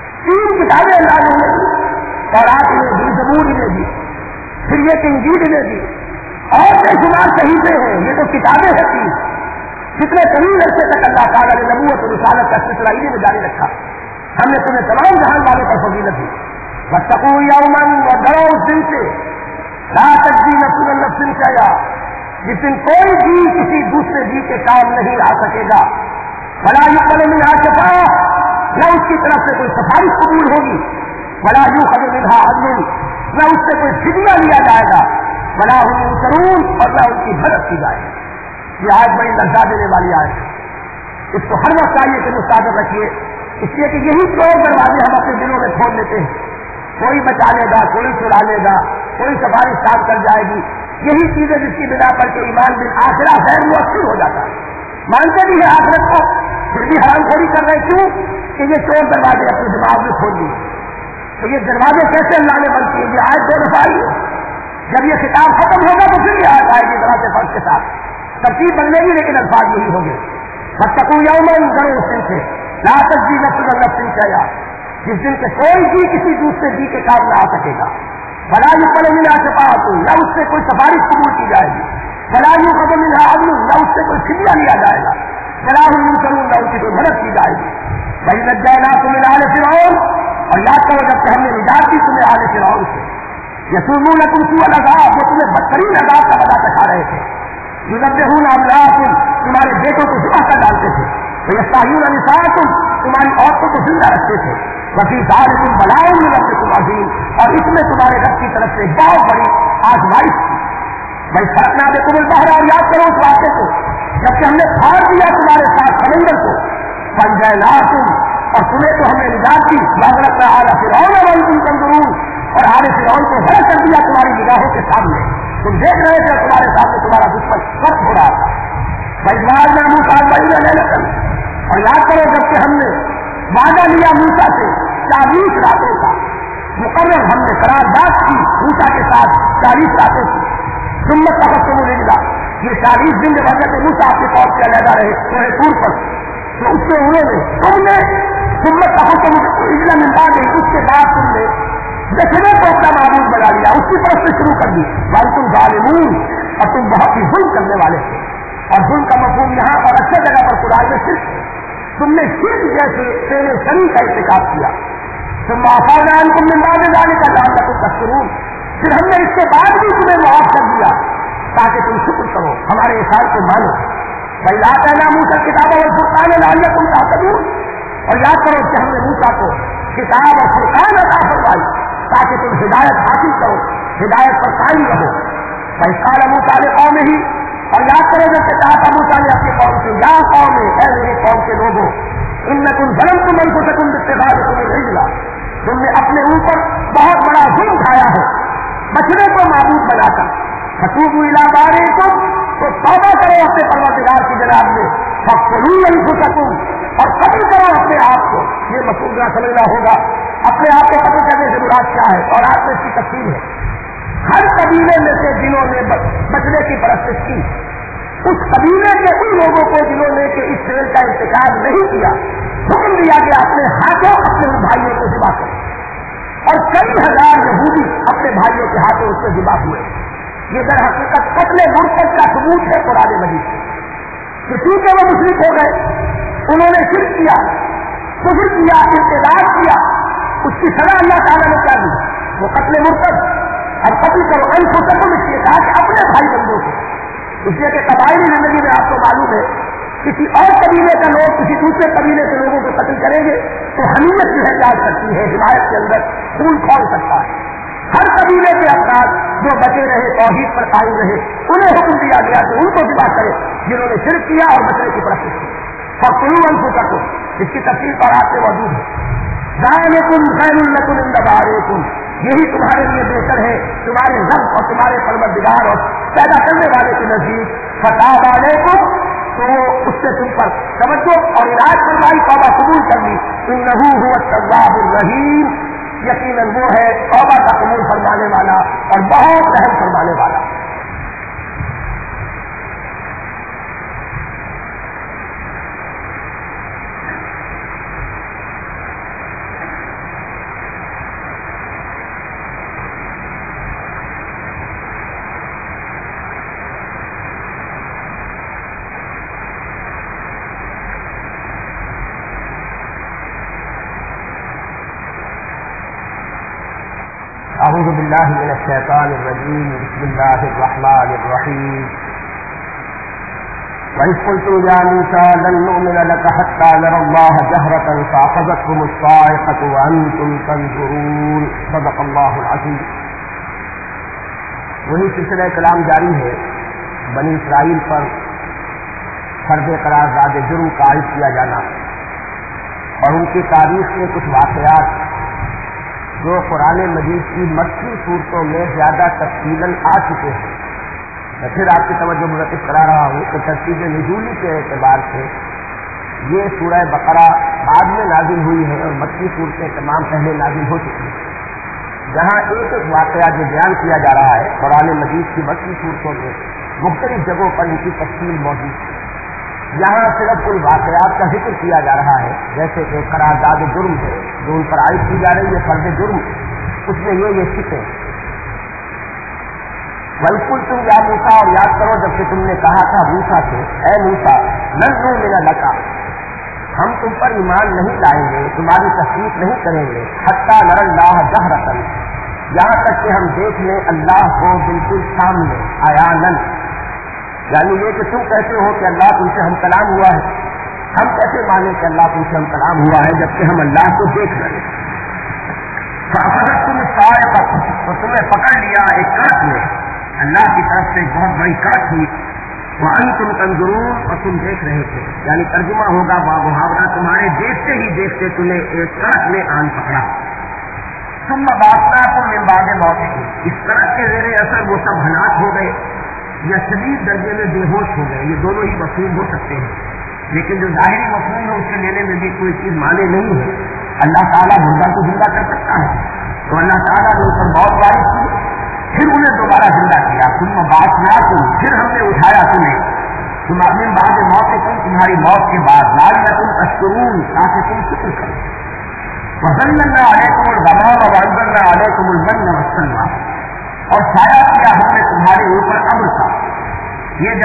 3 کتابیں اللہ نے دی، تورات نے دی، زبور نے دی، پھر یہ کہ انجیل نے دی، اور بے شمار صحیفے ہیں. یہ تو کتابیں ہیں 3. جتنے طویل عرصے تک اللہ تعالیٰ نے نبوت اور رسالت کا سلسلہ انہی میں جاری رکھا. ہم نے تمہیں تمام جہان والوں پر فضیلت دی. واتقوا یوما، اور ڈرو اس دن سے، لا تجزی نفس عن نفس شیئا، جس دن کوئی بھی کسی دوسرے جی کے کام نہیں آ سکے گا. ولا یقبل منها شفاعۃ، نہ اس کی طرف سے کوئی سفارش قبول ہوگی. ولا یؤخذ منها عدل، نہ اس سے کوئی فدیہ لیا جائے گا. ولا هم ينصرون، اور نہ ان کی مدد کی جائے گی. یہ آج بڑی لذا دینے والی آیت ہے. اس کو ہر وقت چاہیے کہ مستحضر رکھیے، اس لیے کہ یہی 2 دروازے ہم اپنے دلوں میں کھول لیتے ہیں. کوئی بچا لے گا، کوئی چھڑا لے گا، کوئی سفارش کام کر جائے گی. یہی چیزیں جس کی بنا پر کہ ایمان بالآخرہ غیر مؤثر ہو جاتا ہے. مانتے بھی ہے آخرت کو، پھر بھی حرام خوری کر رہے. کیوں کہ یہ 4 دروازے اپنے دماغ میں کھول دیے. تو یہ دروازے کیسے اللہ نے بند کیے؟ یہ آیت 2 دفعہ آئی ہے. جب یہ کتاب ختم ہوگا تو پھر یہ آیت آئے گی ذرا سے فرق کے ساتھ. ترتیب بدلے گی لیکن الفاظ یہی ہوں گے. واتقوا یوما، ڈرو اس دن سے، لا تجزی نفس عن نفس شیئا، جس دن کے کوئی بھی کسی دوسرے جی کے کام نہ آ سکے گا. فلا يقبل منها شفاعة، نہ اس سے کوئی سفارش قبول کی جائے گی، فلا يؤخذ منها عدل، نہ اس سے کوئی فدیہ لیا جائے گا، فلا هم ينصرون، نہ ان کی کوئی مدد کی جائے گی۔ وَإِذْ نَجَّيْنَاكُم مِّنْ آلِ فِرْعَوْنَ، اور یاد کرو جب کہ ہم نے نجات دی تمہیں آل فرعون سے، یسومونکم سوء العذاب، وہ تمہیں بدترین عذاب کا مزہ چکھا رہے تھے، یذبحون ابناءکم، تمہارے بیٹوں کو ذبح کر ڈالتے تھے، ویستحیون نساءکم، تمہاری عورتوں کو زندہ رکھتے تھے، وفی ذالکم بلاء من ربکم عظیم، اور اس میں تمہارے رب کی طرف سے بہت بڑی آزمائش تھی۔ بھائی فرقنا بکم البحر، اور یاد کرو اس واقعے کو جب کہ ہم نے پھاڑ دیا تمہارے ساتھ سمندر کو، فانجیناکم، اور تمہیں تو ہم نے نجات دی، واغرقنا آل فرعون وانتم تنظرون، اور آل فرعون کو غرق کر دیا تمہاری نگاہوں کے سامنے، تم دیکھ رہے تھے تمہارے سامنے تمہارا دشمن سخت ہو رہا تھا۔ فَإِذْ موسیٰ 40 لیلۃ، اور یاد کرو جب کہ ہم نے وعدہ لیا موسیٰ سے 40 راتوں کا، مقرر ہم نے قرارداد کی موسیٰ کے ساتھ 40 راتوں کی، ثم اتخذتم العجل، یہ 40 دن جب حضرت موسیٰ آپ کے قوم سے علیحدہ رہے کوہ طور پر، تو اس کے ہوئے میں تم نے ثم اتخذتم العجل من بعدہ، اس کے بعد تم نے بچنے کو اپنا معبود بنا لیا، اس کی طرف سے شروع کر دی، وانتم ظالمون، اور تم بہت ہی ظلم کرنے والے تھے۔ اور ظلم کا مفہوم یہاں اور اچھے جگہ پر قرآن میں صرف تم نے شرک جیسے تیرے شریر کا ارتکاب کیا، ثم عفونا عنکم من بعد ذلک لعلکم تشکرون، پھر ہم نے اس کے بعد بھی تمہیں معاف کر دیا تاکہ تم شکر کرو، ہمارے احسان کو مانو۔ وَإِذْ آتَيْنَا مُوسَى الْكِتَابَ وَالْفُرْقَانَ لَعَلَّكُمْ تَهْتَدُونَ، اور یاد کرو کہ ہم نے موسیٰ کو کتاب اور فرقان عطا فرمائی تاکہ تم ہدایت حاصل کرو، ہدایت پر قائم رہو۔ وَإِذْ قَالَ مُوسَىٰ لِقَوْمِهِ، اور یاد کرو جب کہ کہا تھا موسیٰ نے اپنی قوم سے، یا قوم، اے میری قوم کے لوگوں، انکم ظلمتم انفسکم باتخاذکم العجل، تم نے اپنے اوپر بہت بڑا ظلم اٹھایا ہے بچنے کو معبود بنا کر، فتوبوا الی بارئکم، تو توبہ کرو اپنے پروردگار کی جناب میں، فاقتلوا انفسکم، اور قتل کرو اپنے آپ کو۔ یہ مفہوم سمجھنا ہوگا، اپنے آپ کو قتل کرنے سے مراد کیا ہے، اور آپ میں اس کی تفصیل ہے۔ ہر قبیلے میں سے جنہوں نے بچنے کی پرستش کی، اس قبیلے کے ان لوگوں کو جنہوں نے کہ اس فعل کا ارتکاب نہیں کیا، حکم دیا کہ اپنے ہاتھوں اپنے بھائیوں کو ذبح کریں، اور کئی ہزار یہودی اپنے بھائیوں کے ہاتھوں اس سے ذبح ہوئے۔ یہ در حقیقت قتل مرتد کا ثبوت ہے قرآن مجید سے، کہ چونکہ وہ مشرک ہو گئے، انہوں نے شرک کیا، کفر کیا، ارتداد کیا، اس کی سزا اللہ تعالیٰ نے کیا دی، وہ قتل مرتد۔ اور قتل کرو انفسکم، اس لیے کہا کہ اپنے بھائی بندوں کو، اس لیے کہ قبائلی زندگی میں آپ کو معلوم ہے کسی اور قبیلے کا لوگ کسی دوسرے قبیلے کے لوگوں کو قتل کریں گے تو حمیت جو ہے جاگ سکتی ہے، حمایت کے اندر خون کھول سکتا ہے۔ ہر قبیلے کے افراد جو بچے رہے، توحید پر قائم رہے، انہیں حکم دیا گیا کہ ان کو ذبح کرے جنہوں نے شرک کیا اور بچنے کی پرستش کی۔ فاقتلوا انفسکم، اس کی تفصیل پر آپ سے موجود ہے۔ ذالکم خیر لکم عند بارئکم، یہی تمہارے لیے بہتر ہے تمہارے رب اور تمہارے پروردگار اور پیدا کرنے والے کے نزدیک۔ فتاب علیکم، تو اس سے تم پر توجہ اور عنایت فرمائی، توبہ قبول کر لی۔ انہ هو التواب الرحیم، یقیناً وہ ہے توبہ کا قبول فرمانے والا اور بہت رحم فرمانے والا۔ اعوذ باللہ من الشیطان الرجیم، بسم اللہ الرحمن الرحیم۔ وَإِذْ قُلْتُمْ يَا مُوسَىٰ لَن نُّؤْمِنَ لَكَ حَتَّىٰ نَرَى اللَّهَ جَهْرَةً فَأَخَذَتْكُمُ الصَّاعِقَةُ وَأَنتُمْ تَنظُرُونَ، صدق اللہ العظیم۔ وہی سلسلہ کلام جاری ہے، بنی اسرائیل پر فرض قرارداد جرم کا عائد کیا جانا اور ان کی تاریخ میں کچھ واقعات جو قرآن مجید کی مکی صورتوں میں زیادہ تفصیلاً آ چکے ہیں۔ میں پھر آپ کی توجہ مرتب کرا رہا ہوں کہ ترتیب نزولی کے اعتبار سے یہ سورہ بقرہ بعد میں نازل ہوئی ہے اور مکی صورتیں تمام پہلے نازل ہو چکی ہیں۔ جہاں ایک ایک واقعہ جو بیان کیا جا رہا ہے قرآن مجید کی مکی صورتوں میں مختلف جگہوں پر ان کی تفصیل موجود ہے، یہاں صرف ان واقعات کا ذکر کیا جا رہا ہے، جیسے کہ قرارداد جرم ہے جو ان پر عائد کی جا رہی ہے، فرض جرم، اس میں یہ سکے بالکل تم یا موسیٰ، اور یاد کرو جب کہ تم نے کہا تھا موسیٰ سے، اے موسیٰ لن نؤمن لک، ہم تم پر ایمان نہیں لائیں گے، تمہاری تصدیق نہیں کریں گے، حتی نری اللہ جہرۃ، یہاں تک کہ ہم دیکھ لیں اللہ کو بالکل سامنے عیاناً، یعنی یہ کہ تم کہتے ہو کہ اللہ تم سے ہم کلام ہوا ہے، ہم کیسے مانیں کہ اللہ تم سے ہم کلام ہوا ہے جبکہ ہم اللہ کو دیکھ رہے ہیں۔ فأخذتكم الصاعقۃ، تو تمہیں پکڑ لیا ایک کڑک نے، اللہ کی طرف سے ایک بہت بڑی کڑک تھی، وأنتم تنظرون، اور تم دیکھ رہے تھے، یعنی ترجمہ ہوگا محاورہ تمہارے دیکھتے ہی دیکھتے تمہیں ایک کڑک نے آن پکڑا۔ ثم بعثناکم من بعد موتکم، اس کڑک کے زیر اثر وہ سب ہلاک ہو گئے یا شدید درجے میں بے ہوش ہو گئے، یہ دونوں ہی مفہوم ہو سکتے ہیں، لیکن جو ظاہری مفہوم ہے اس کے لینے میں بھی کوئی چیز مانے نہیں ہے۔ اللہ تعالیٰ مردہ کو زندہ کر سکتا ہے، تو اللہ تعالیٰ نے ان پر موت وارد کی، پھر انہیں دوبارہ زندہ کیا، ثم بعثناکم، پھر ہم نے اٹھایا تمہیں، تم اپنے بعد موت سے تمہاری موت کے بعد، لعلکم تشکرون، تاکہ تم شکر کرو۔ وظللنا علیکم الغمام وانزلنا علیکم المن والسلویٰ، اور چھایا کیا ہم نے تمہارے اوپر ابر کا، یہ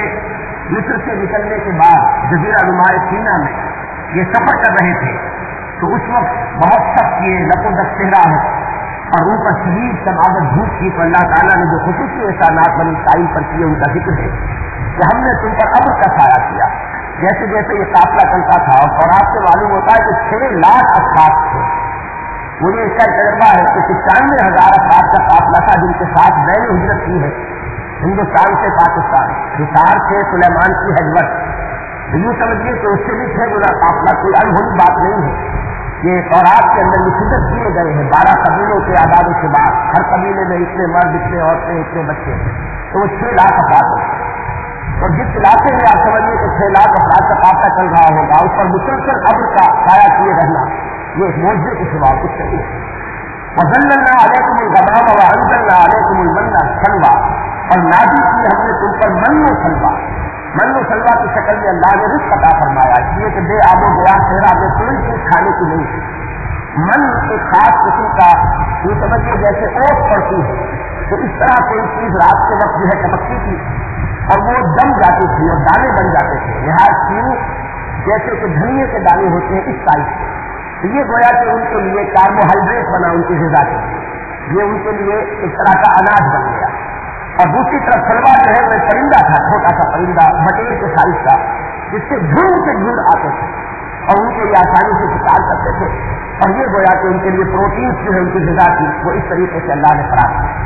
جبکہ مصر سے نکلنے کے بعد جزیرہ نما سینا میں یہ سفر کر رہے تھے، تو اس وقت بہت سخت یہ لپ و دق چہرہ ہے اور ان پر شدید سماعت دھوپ کی، تو اللہ تعالیٰ نے جو خصوصی احسانات بنی اسرائیل پر کیے ان کا ذکر ہے کہ ہم نے تم پر ابر کا سایہ کیا، جیسے جیسے یہ قافلہ چلتا تھا، اور آپ سے معلوم ہوتا ہے کہ 6 لاکھ افراد تھے، مجھے اس کا تجربہ ہے کہ 95,000 افراد کا قافلہ تھا جن کے ساتھ بین ہجرت کی ہے ہندوستان سے پاکستان، حصار سے سلیمان کی حجوت، یوں سمجھیے کہ اس سے بھی 6 گنا قافلہ، کوئی انہونی بات نہیں ہے، یہ تورات کے اندر نصیحت کیے گئے ہیں 12 قبیلوں کے اعداد و شمار، ہر قبیلے میں اتنے مرد، اتنے عورتیں، اتنے بچے، تو وہ 6 لاکھ افراد ہیں، اور جس علاقے میں آپ سمجھیے کہ 6 لاکھ افراد کا قافلہ چل رہا ہوگا، اس پر مسلسل ابر کا سایہ کیے رہنا یہ ایک معجزے کے سوا کچھ نہیں ہے۔ وظللنا علیکم الغمام وانزلنا علیکم المن والسلویٰ، اور نازل کی ہم نے تم پر من و سلویٰ، من و سلویٰ کی شکل میں اللہ نے رزق عطا فرمایا، اس لیے کہ بے آب و گیا صحرا میں کوئی چیز کھانے کی نہیں تھی، من ایک خاص قسم کا، یہ سمجھیے جیسے اوٹ پڑتی ہے، تو اس طرح کوئی چیز رات کے وقت جو ہے چمکتی تھی اور وہ جم جاتی تھی اور دانے بن جاتے تھے، لہٰذا جیسے کہ دھنیے کے دانے ہوتے ہیں اس ٹائپ سے، تو یہ گویا کہ ان کے لیے کاربوہائیڈریٹ بنا ان کی غذا کے لیے، یہ ان کے لیے ایک طرح کا اناج بن گیا۔ اور دوسری طرف سلوا جو ہے وہ پرندہ تھا، چھوٹا سا پرندہ بٹیر کے سائز کا، جس سے جھنڈ آتے تھے اور ان کے لیے آسانی سے شکار کرتے تھے، اور یہ گویا کہ ان کے لیے پروٹینس جو ہے ان کی غذا کی وہ اس طریقے سے اللہ نے فراہم کی۔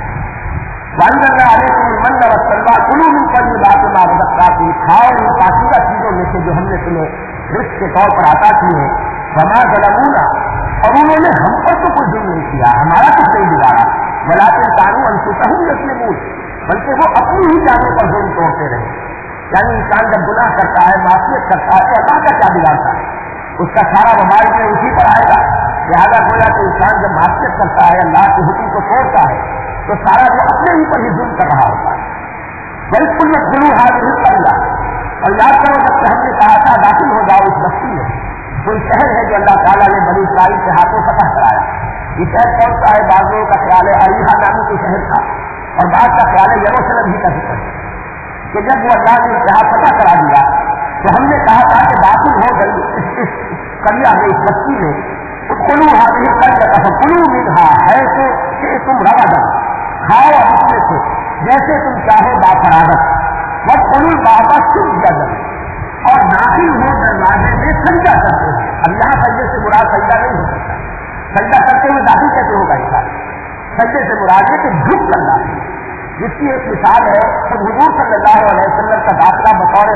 وانزلنا علیکم المن والسلویٰ کلوا من طیبات ما رزقناکم، کھاؤ ان پاکیزہ چیزوں میں سے جو ہم نے تمہیں رزق کے طور پر عطا کی ہے۔ وما ظلمونا، اور انہوں نے ہم پر تو کوئی ظلم نہیں کیا، ہمارا کچھ نہیں بگاڑا، ولکن کانوا انفسہم یظلمون، بلکہ وہ اپنی ہی جانوں پر ظلم توڑتے رہے۔ یعنی انسان جب گناہ کرتا ہے، معصیت کرتا ہے، تو اللہ کا کیا بگاڑتا ہے، اس کا سارا وبال جو اسی پر آئے گا۔ لہٰذا گویا کہ انسان جب معصیت کرتا ہے، اللہ کے حکم کو توڑتا ہے، تو سارا وہ اپنے ہی پر ہی ظلم کر رہا ہوتا ہے۔ بالکل ادخلوا هذه القرية، اور یاد کرو جب کہ ہم نے کہا تھا داخل ہو جاؤ اس بستی میں، کوئی شہر ہے جو اللہ تعالیٰ نے بنی اسرائیل کے ہاتھوں فتح کرایا، یہ شہر کون سا ہے؟ بعض لوگوں کا خیال ہے اریحا نامی کوئی شہر تھا، اور بعض کا خیال ہے یروشلم ہی کا ذکر ہے، کہ جب وہ اللہ نے یہاں فتح کرا دیا تو ہم نے کہا تھا کہ داخل ہو گئی اس قریہ میں، اس بستی میں، ادخلوا هذه القرية فكلوا منها حيث شئتم رغدا، کھاؤ اور اس میں سے جیسے تم چاہو بافرادت، وادخلوا الباب سجدا، اور داخل ہو دروازے میں سجدہ کرتے ہیں۔ اب یہاں سجدے سے مراد سجدہ نہیں ہو سکتا، سجدہ کرتے ہوئے داخل کیسے ہوگا انسان؟ سجدے سے مراد ہے کہ جھک کرنا، جس کی ایک مثال ہے کہ حضور صلی اللہ علیہ وسلم کا داخلہ بطور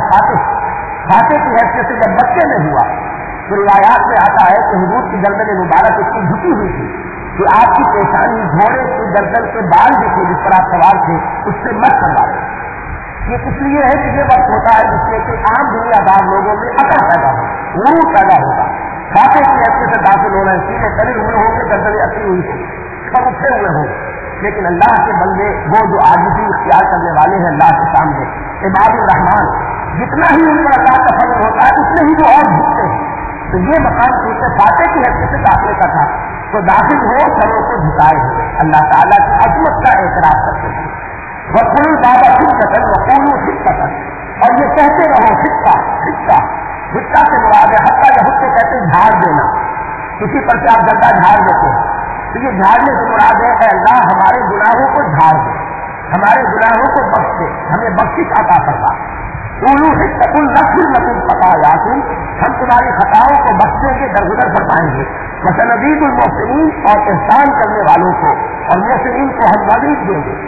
فاتح کی حیثیت سے جب مکے میں ہوا تو روایات میں آتا ہے کہ حضور کی گردن مبارک اتنی جھکی ہوئی تھی کہ آپ کی پیشانی گھوڑے کی گردن کے بال جو تھے جس پر آپ سوار تھے اس سے مت کروا رہے۔ یہ اس لیے ہے کہ یہ وقت ہوتا ہے جس سے کہ عام دنیا دار لوگوں میں عقل پیدا ہو، غرور پیدا ہوگا، فاتح کی حیثیت سے داخل ہونا، سینے کرے ہوئے ہوں گے، گردنیں اٹھی ہوئی تھی، سب اٹھے ہوئے ہوں، لیکن اللہ کے بندے وہ جو عاجزی اختیار کرنے والے ہیں اللہ کے سامنے، عباد الرحمان، جتنا ہی ان پر اللہ کا فضل ہوتا ہے اتنے ہی وہ اور جھکتے ہیں۔ تو یہ مقام کیونکہ فاتح کی حیثیت سے داخلے کا تھا، تو داخل ہو سروں کو جھکائے ہوئے اللہ تعالیٰ کی عظمت کا اعتراف کرتے ہیں۔ وَقُلُوا بَابَ حِدَّةً وَقُولُوا حِدَّةً، اور یہ کہتے رہو حصہ حصہ، حصہ سے مراد ہے حتیٰ یہ حصے کہتے ہیں جھاڑ دینا، کسی پر سے آپ گڈھا جھاڑ دیتے ہیں تو یہ جھاڑنے سے مراد ہے کہ اللہ ہمارے گناہوں کو جھاڑ دے، ہمارے گناہوں کو بخش دے، ہمیں بخشش عطا فرما۔ قولوا حصۃ نغفر لکم خطایاکم، ہم تمہاری خطاؤں کو بخشیں گے، درگزر فرمائیں گے۔ وسنزید المحسنین، اور احسان کرنے والوں کو اور محسنین کو ہم مزید دیں گے،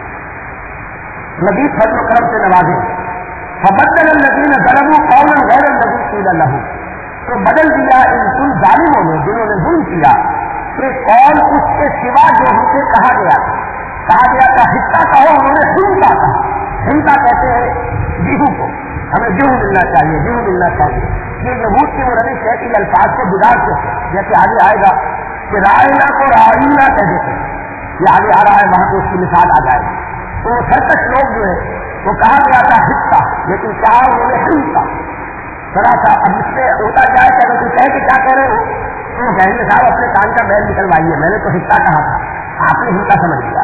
مزید فضل و کرم سے نوازیں گے۔ فبدل الذین ظلموا قولا غیر الذی قیل لهم، تو بدل دیا ان ظالموں نے جنہوں نے ظلم کیا کہ قول اس کے سوا جو ان سے کہا گیا تھا حصہ کہو، انہوں نے ہنتا کہا۔ ہنتا کہتے ہیں گیہوں کو، ہمیں گیہوں ملنا چاہیے، گیہوں ملنا چاہیے۔ یہ یہود کی وہ روش ہے کہ الفاظ کو بگاڑتے ہیں، جیسے آگے آئے گا کہ رائنا کو رائنا کہہ دیتے ہیں، یہ آگے آ رہا ہے، وہاں پہ اس کی مثال آ جائے گی۔ تو وہ سرکش لوگ جو ہے وہ کہا گیا تھا حصہ، لیکن کہا انہوں نے ہنتا ذرا سا۔ اب اس سے ہوتا جائے کہ اگر کوئی کہے کہ کیا کہہ رہے ہو تو کہیں گے صاحب اپنے کان کا بیل نکلوائیے، میں نے تو حصہ کہا تھا، آپ نے حصہ سمجھ لیا۔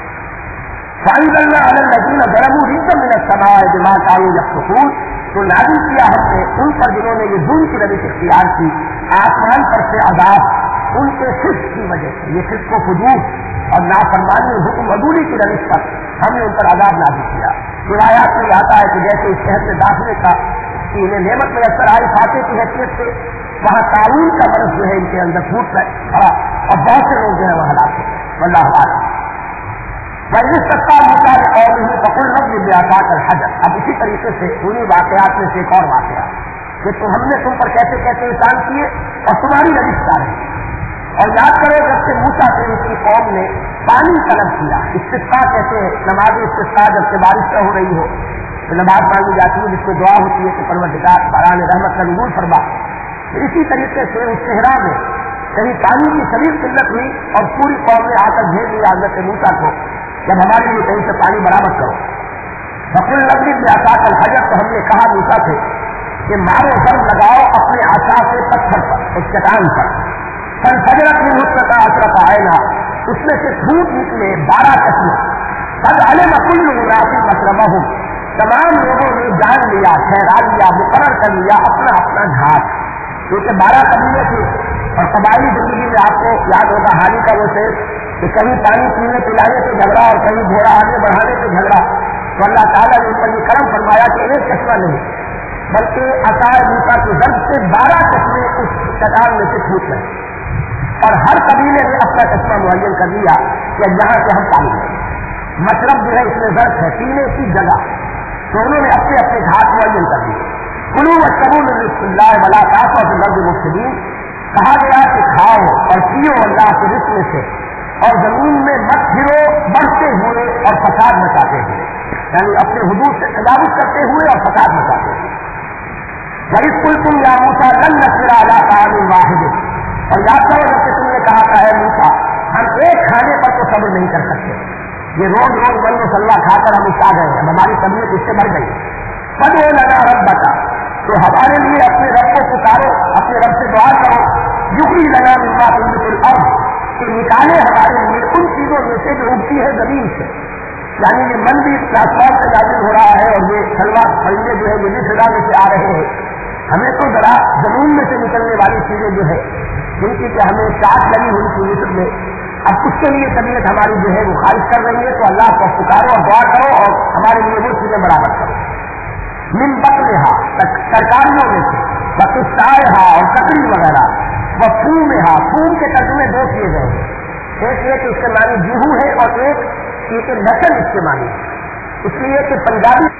فَأَنزَلْنَا عَلَى الَّذِينَ ظَلَمُوا رِجْزًا مِّنَ السَّمَاءِ بِمَا كَانُوا يَفْسُقُونَ، تو نازل کیا ہم نے ان پر جنہوں نے یہ ظلم کی روش اختیار کی، آسمان پر سے عذاب ان کے فسق کی وجہ سے، یہ فسق و فجور اور نافرمانی اور حکم عدولی کی روش پر ہم نے ان پر عذاب نازل کیا۔ روایات میں آتا ہے کہ جیسے اس شہر سے داخلے کا کہ انہیں نعمت میسر آئی فاتح کی حیثیت سے، وہاں تعاون کا مرض جو ہے ان کے اندر پھوٹ پڑا اور بہت سے لوگ جو ہے وہ ہلاک ہوئے، واللہ اعلم۔ وَإِذِ اسْتَسْقَىٰ مُوسَىٰ لِقَوْمِهِ فَقُلْ اضْرِب بِّعَصَاكَ الْحَجَرَ، اب اسی طریقے سے انہیں واقعات میں سے ایک اور واقعہ کہ تو ہم نے تم پر کیسے کیسے احسان کیے اور تمہاری روش کیا رہی۔ اور یاد کرو جب سے موسیٰ سے اس کی قوم نے پانی طلب کیا، استسقاء کہتے ہیں نماز استسقاء، جب سے بارش نہ ہو رہی ہو تو نماز مانگی جاتی ہے جس کو دعا ہوتی ہے کہ پروردگار باران رحمت کا نزول فرما۔ اسی طریقے سے اس صحرا میں کہیں پانی کی شدید قلت ہوئی اور پوری قوم نے آ کر گھیر لیا حضرت موسیٰ کو، جب ہمارے لیے کہیں سے پانی برآمد کرو۔ فَقُلْ اضْرِب بِّعَصَاكَ الْحَجَرَ، تو ہم نے کہا موسیٰ سے کہ مارو ضرب لگاؤ اپنے عصا سے پتھر پر، اس چٹان پر۔ فَانْفَجَرَتْ مِنْهُ اثْنَتَا عَشْرَةَ عَيْنًا، اس میں سے پھوٹ نکلے 12 چشمے۔ قَدْ عَلِمَ كُلُّ أُنَاسٍ مَشْرَبَهُمْ، تمام لوگوں نے جان لیا، ٹھہرا لیا، مقرر کر لیا اپنا اپنا گھاٹ، کیونکہ 12 قبیلے تھے۔ اور قبائلی زندگی میں آپ کو یاد ہوگا حالی کا وہ شعر کہ کہیں پانی پینے پلانے سے جھگڑا اور کہیں گھوڑا آگے بڑھانے سے جھگڑا، تو اللہ تعالیٰ نے ان پر یہ کرم فرمایا کہ ایک چشمہ نہیں بلکہ عصا موسیٰ کی ضرب سے 12 چشمے اس چٹان میں سے پھوٹ گئے، اور ہر قبیلے نے اپنا چشمہ معین کر لیا کہ یہاں سے ہم پانی لیں۔ مشرب جو ہے اس میں ضرب ہے پینے کی جگہ، تو انہوں نے اپنے اپنے گھاٹ معین کر دیے۔ کلوا واشربوا من رزق اللہ ولا تعثوا فی الارض مفسدین، کہا گیا کہ کھاؤ اور پیو اللہ کے رزق میں سے اور زمین میں مت پھرو بڑھتے ہوئے اور فساد مچاتے ہوئے، یعنی اپنے حدود سے تجاوز کرتے ہوئے اور فساد مچاتے ہوئے۔ وَإِذْ قُلْتُمْ يَا مُوسَىٰ لَن نَّصْبِرَ عَلَىٰ طَعَامٍ وَاحِدٍ، اور یاد کرو جب کہ تم نے کہا تھا ہے موسیٰ ہم ایک کھانے پر تو صبر نہیں کر سکتے، یہ روز روز بند و سلوا کھا کر ہم اٹھا گئے، اب ہماری طبیعت اس سے بڑھ گئی۔ فَادْعُ لَنَا رَبَّكَ، تو ہمارے لیے اپنے رب کو پکارو، اپنے رب سے دعا کرو، یخرج لنا مما تنبت الارض، کہ نکالے ہمارے لیے ان چیزوں میں سے جو اگتی ہے زمین سے، یعنی یہ من بھی آسمان سے نازل ہو رہا ہے اور یہ سلوا پرندے جو ہے یہ بھی فضا میں سے آ رہے ہیں، ہمیں تو ذرا زمین میں سے نکلنے والی چیزیں جو ہے جن کی کہ ہمیں چاٹ لگی ہوئی تھی مصر میں، اب اس کے لیے طبیعت ہماری جو ہے وہ خارج کر رہی ہے، تو اللہ کو پکارو اور دعا کرو اور ہمارے لیے وہ چیزیں برابر کرو۔ من بطنها، ترکاریوں میں سے، وقصائها، اور ککڑی وغیرہ، وفومها، فوم کے ترجمے دو کیے گئے ہیں، ایک یہ کہ اس کے معنی گیہوں ہے اور ایک یہ کہ نسل اس کے معنی، اس لیے کہ پنجابی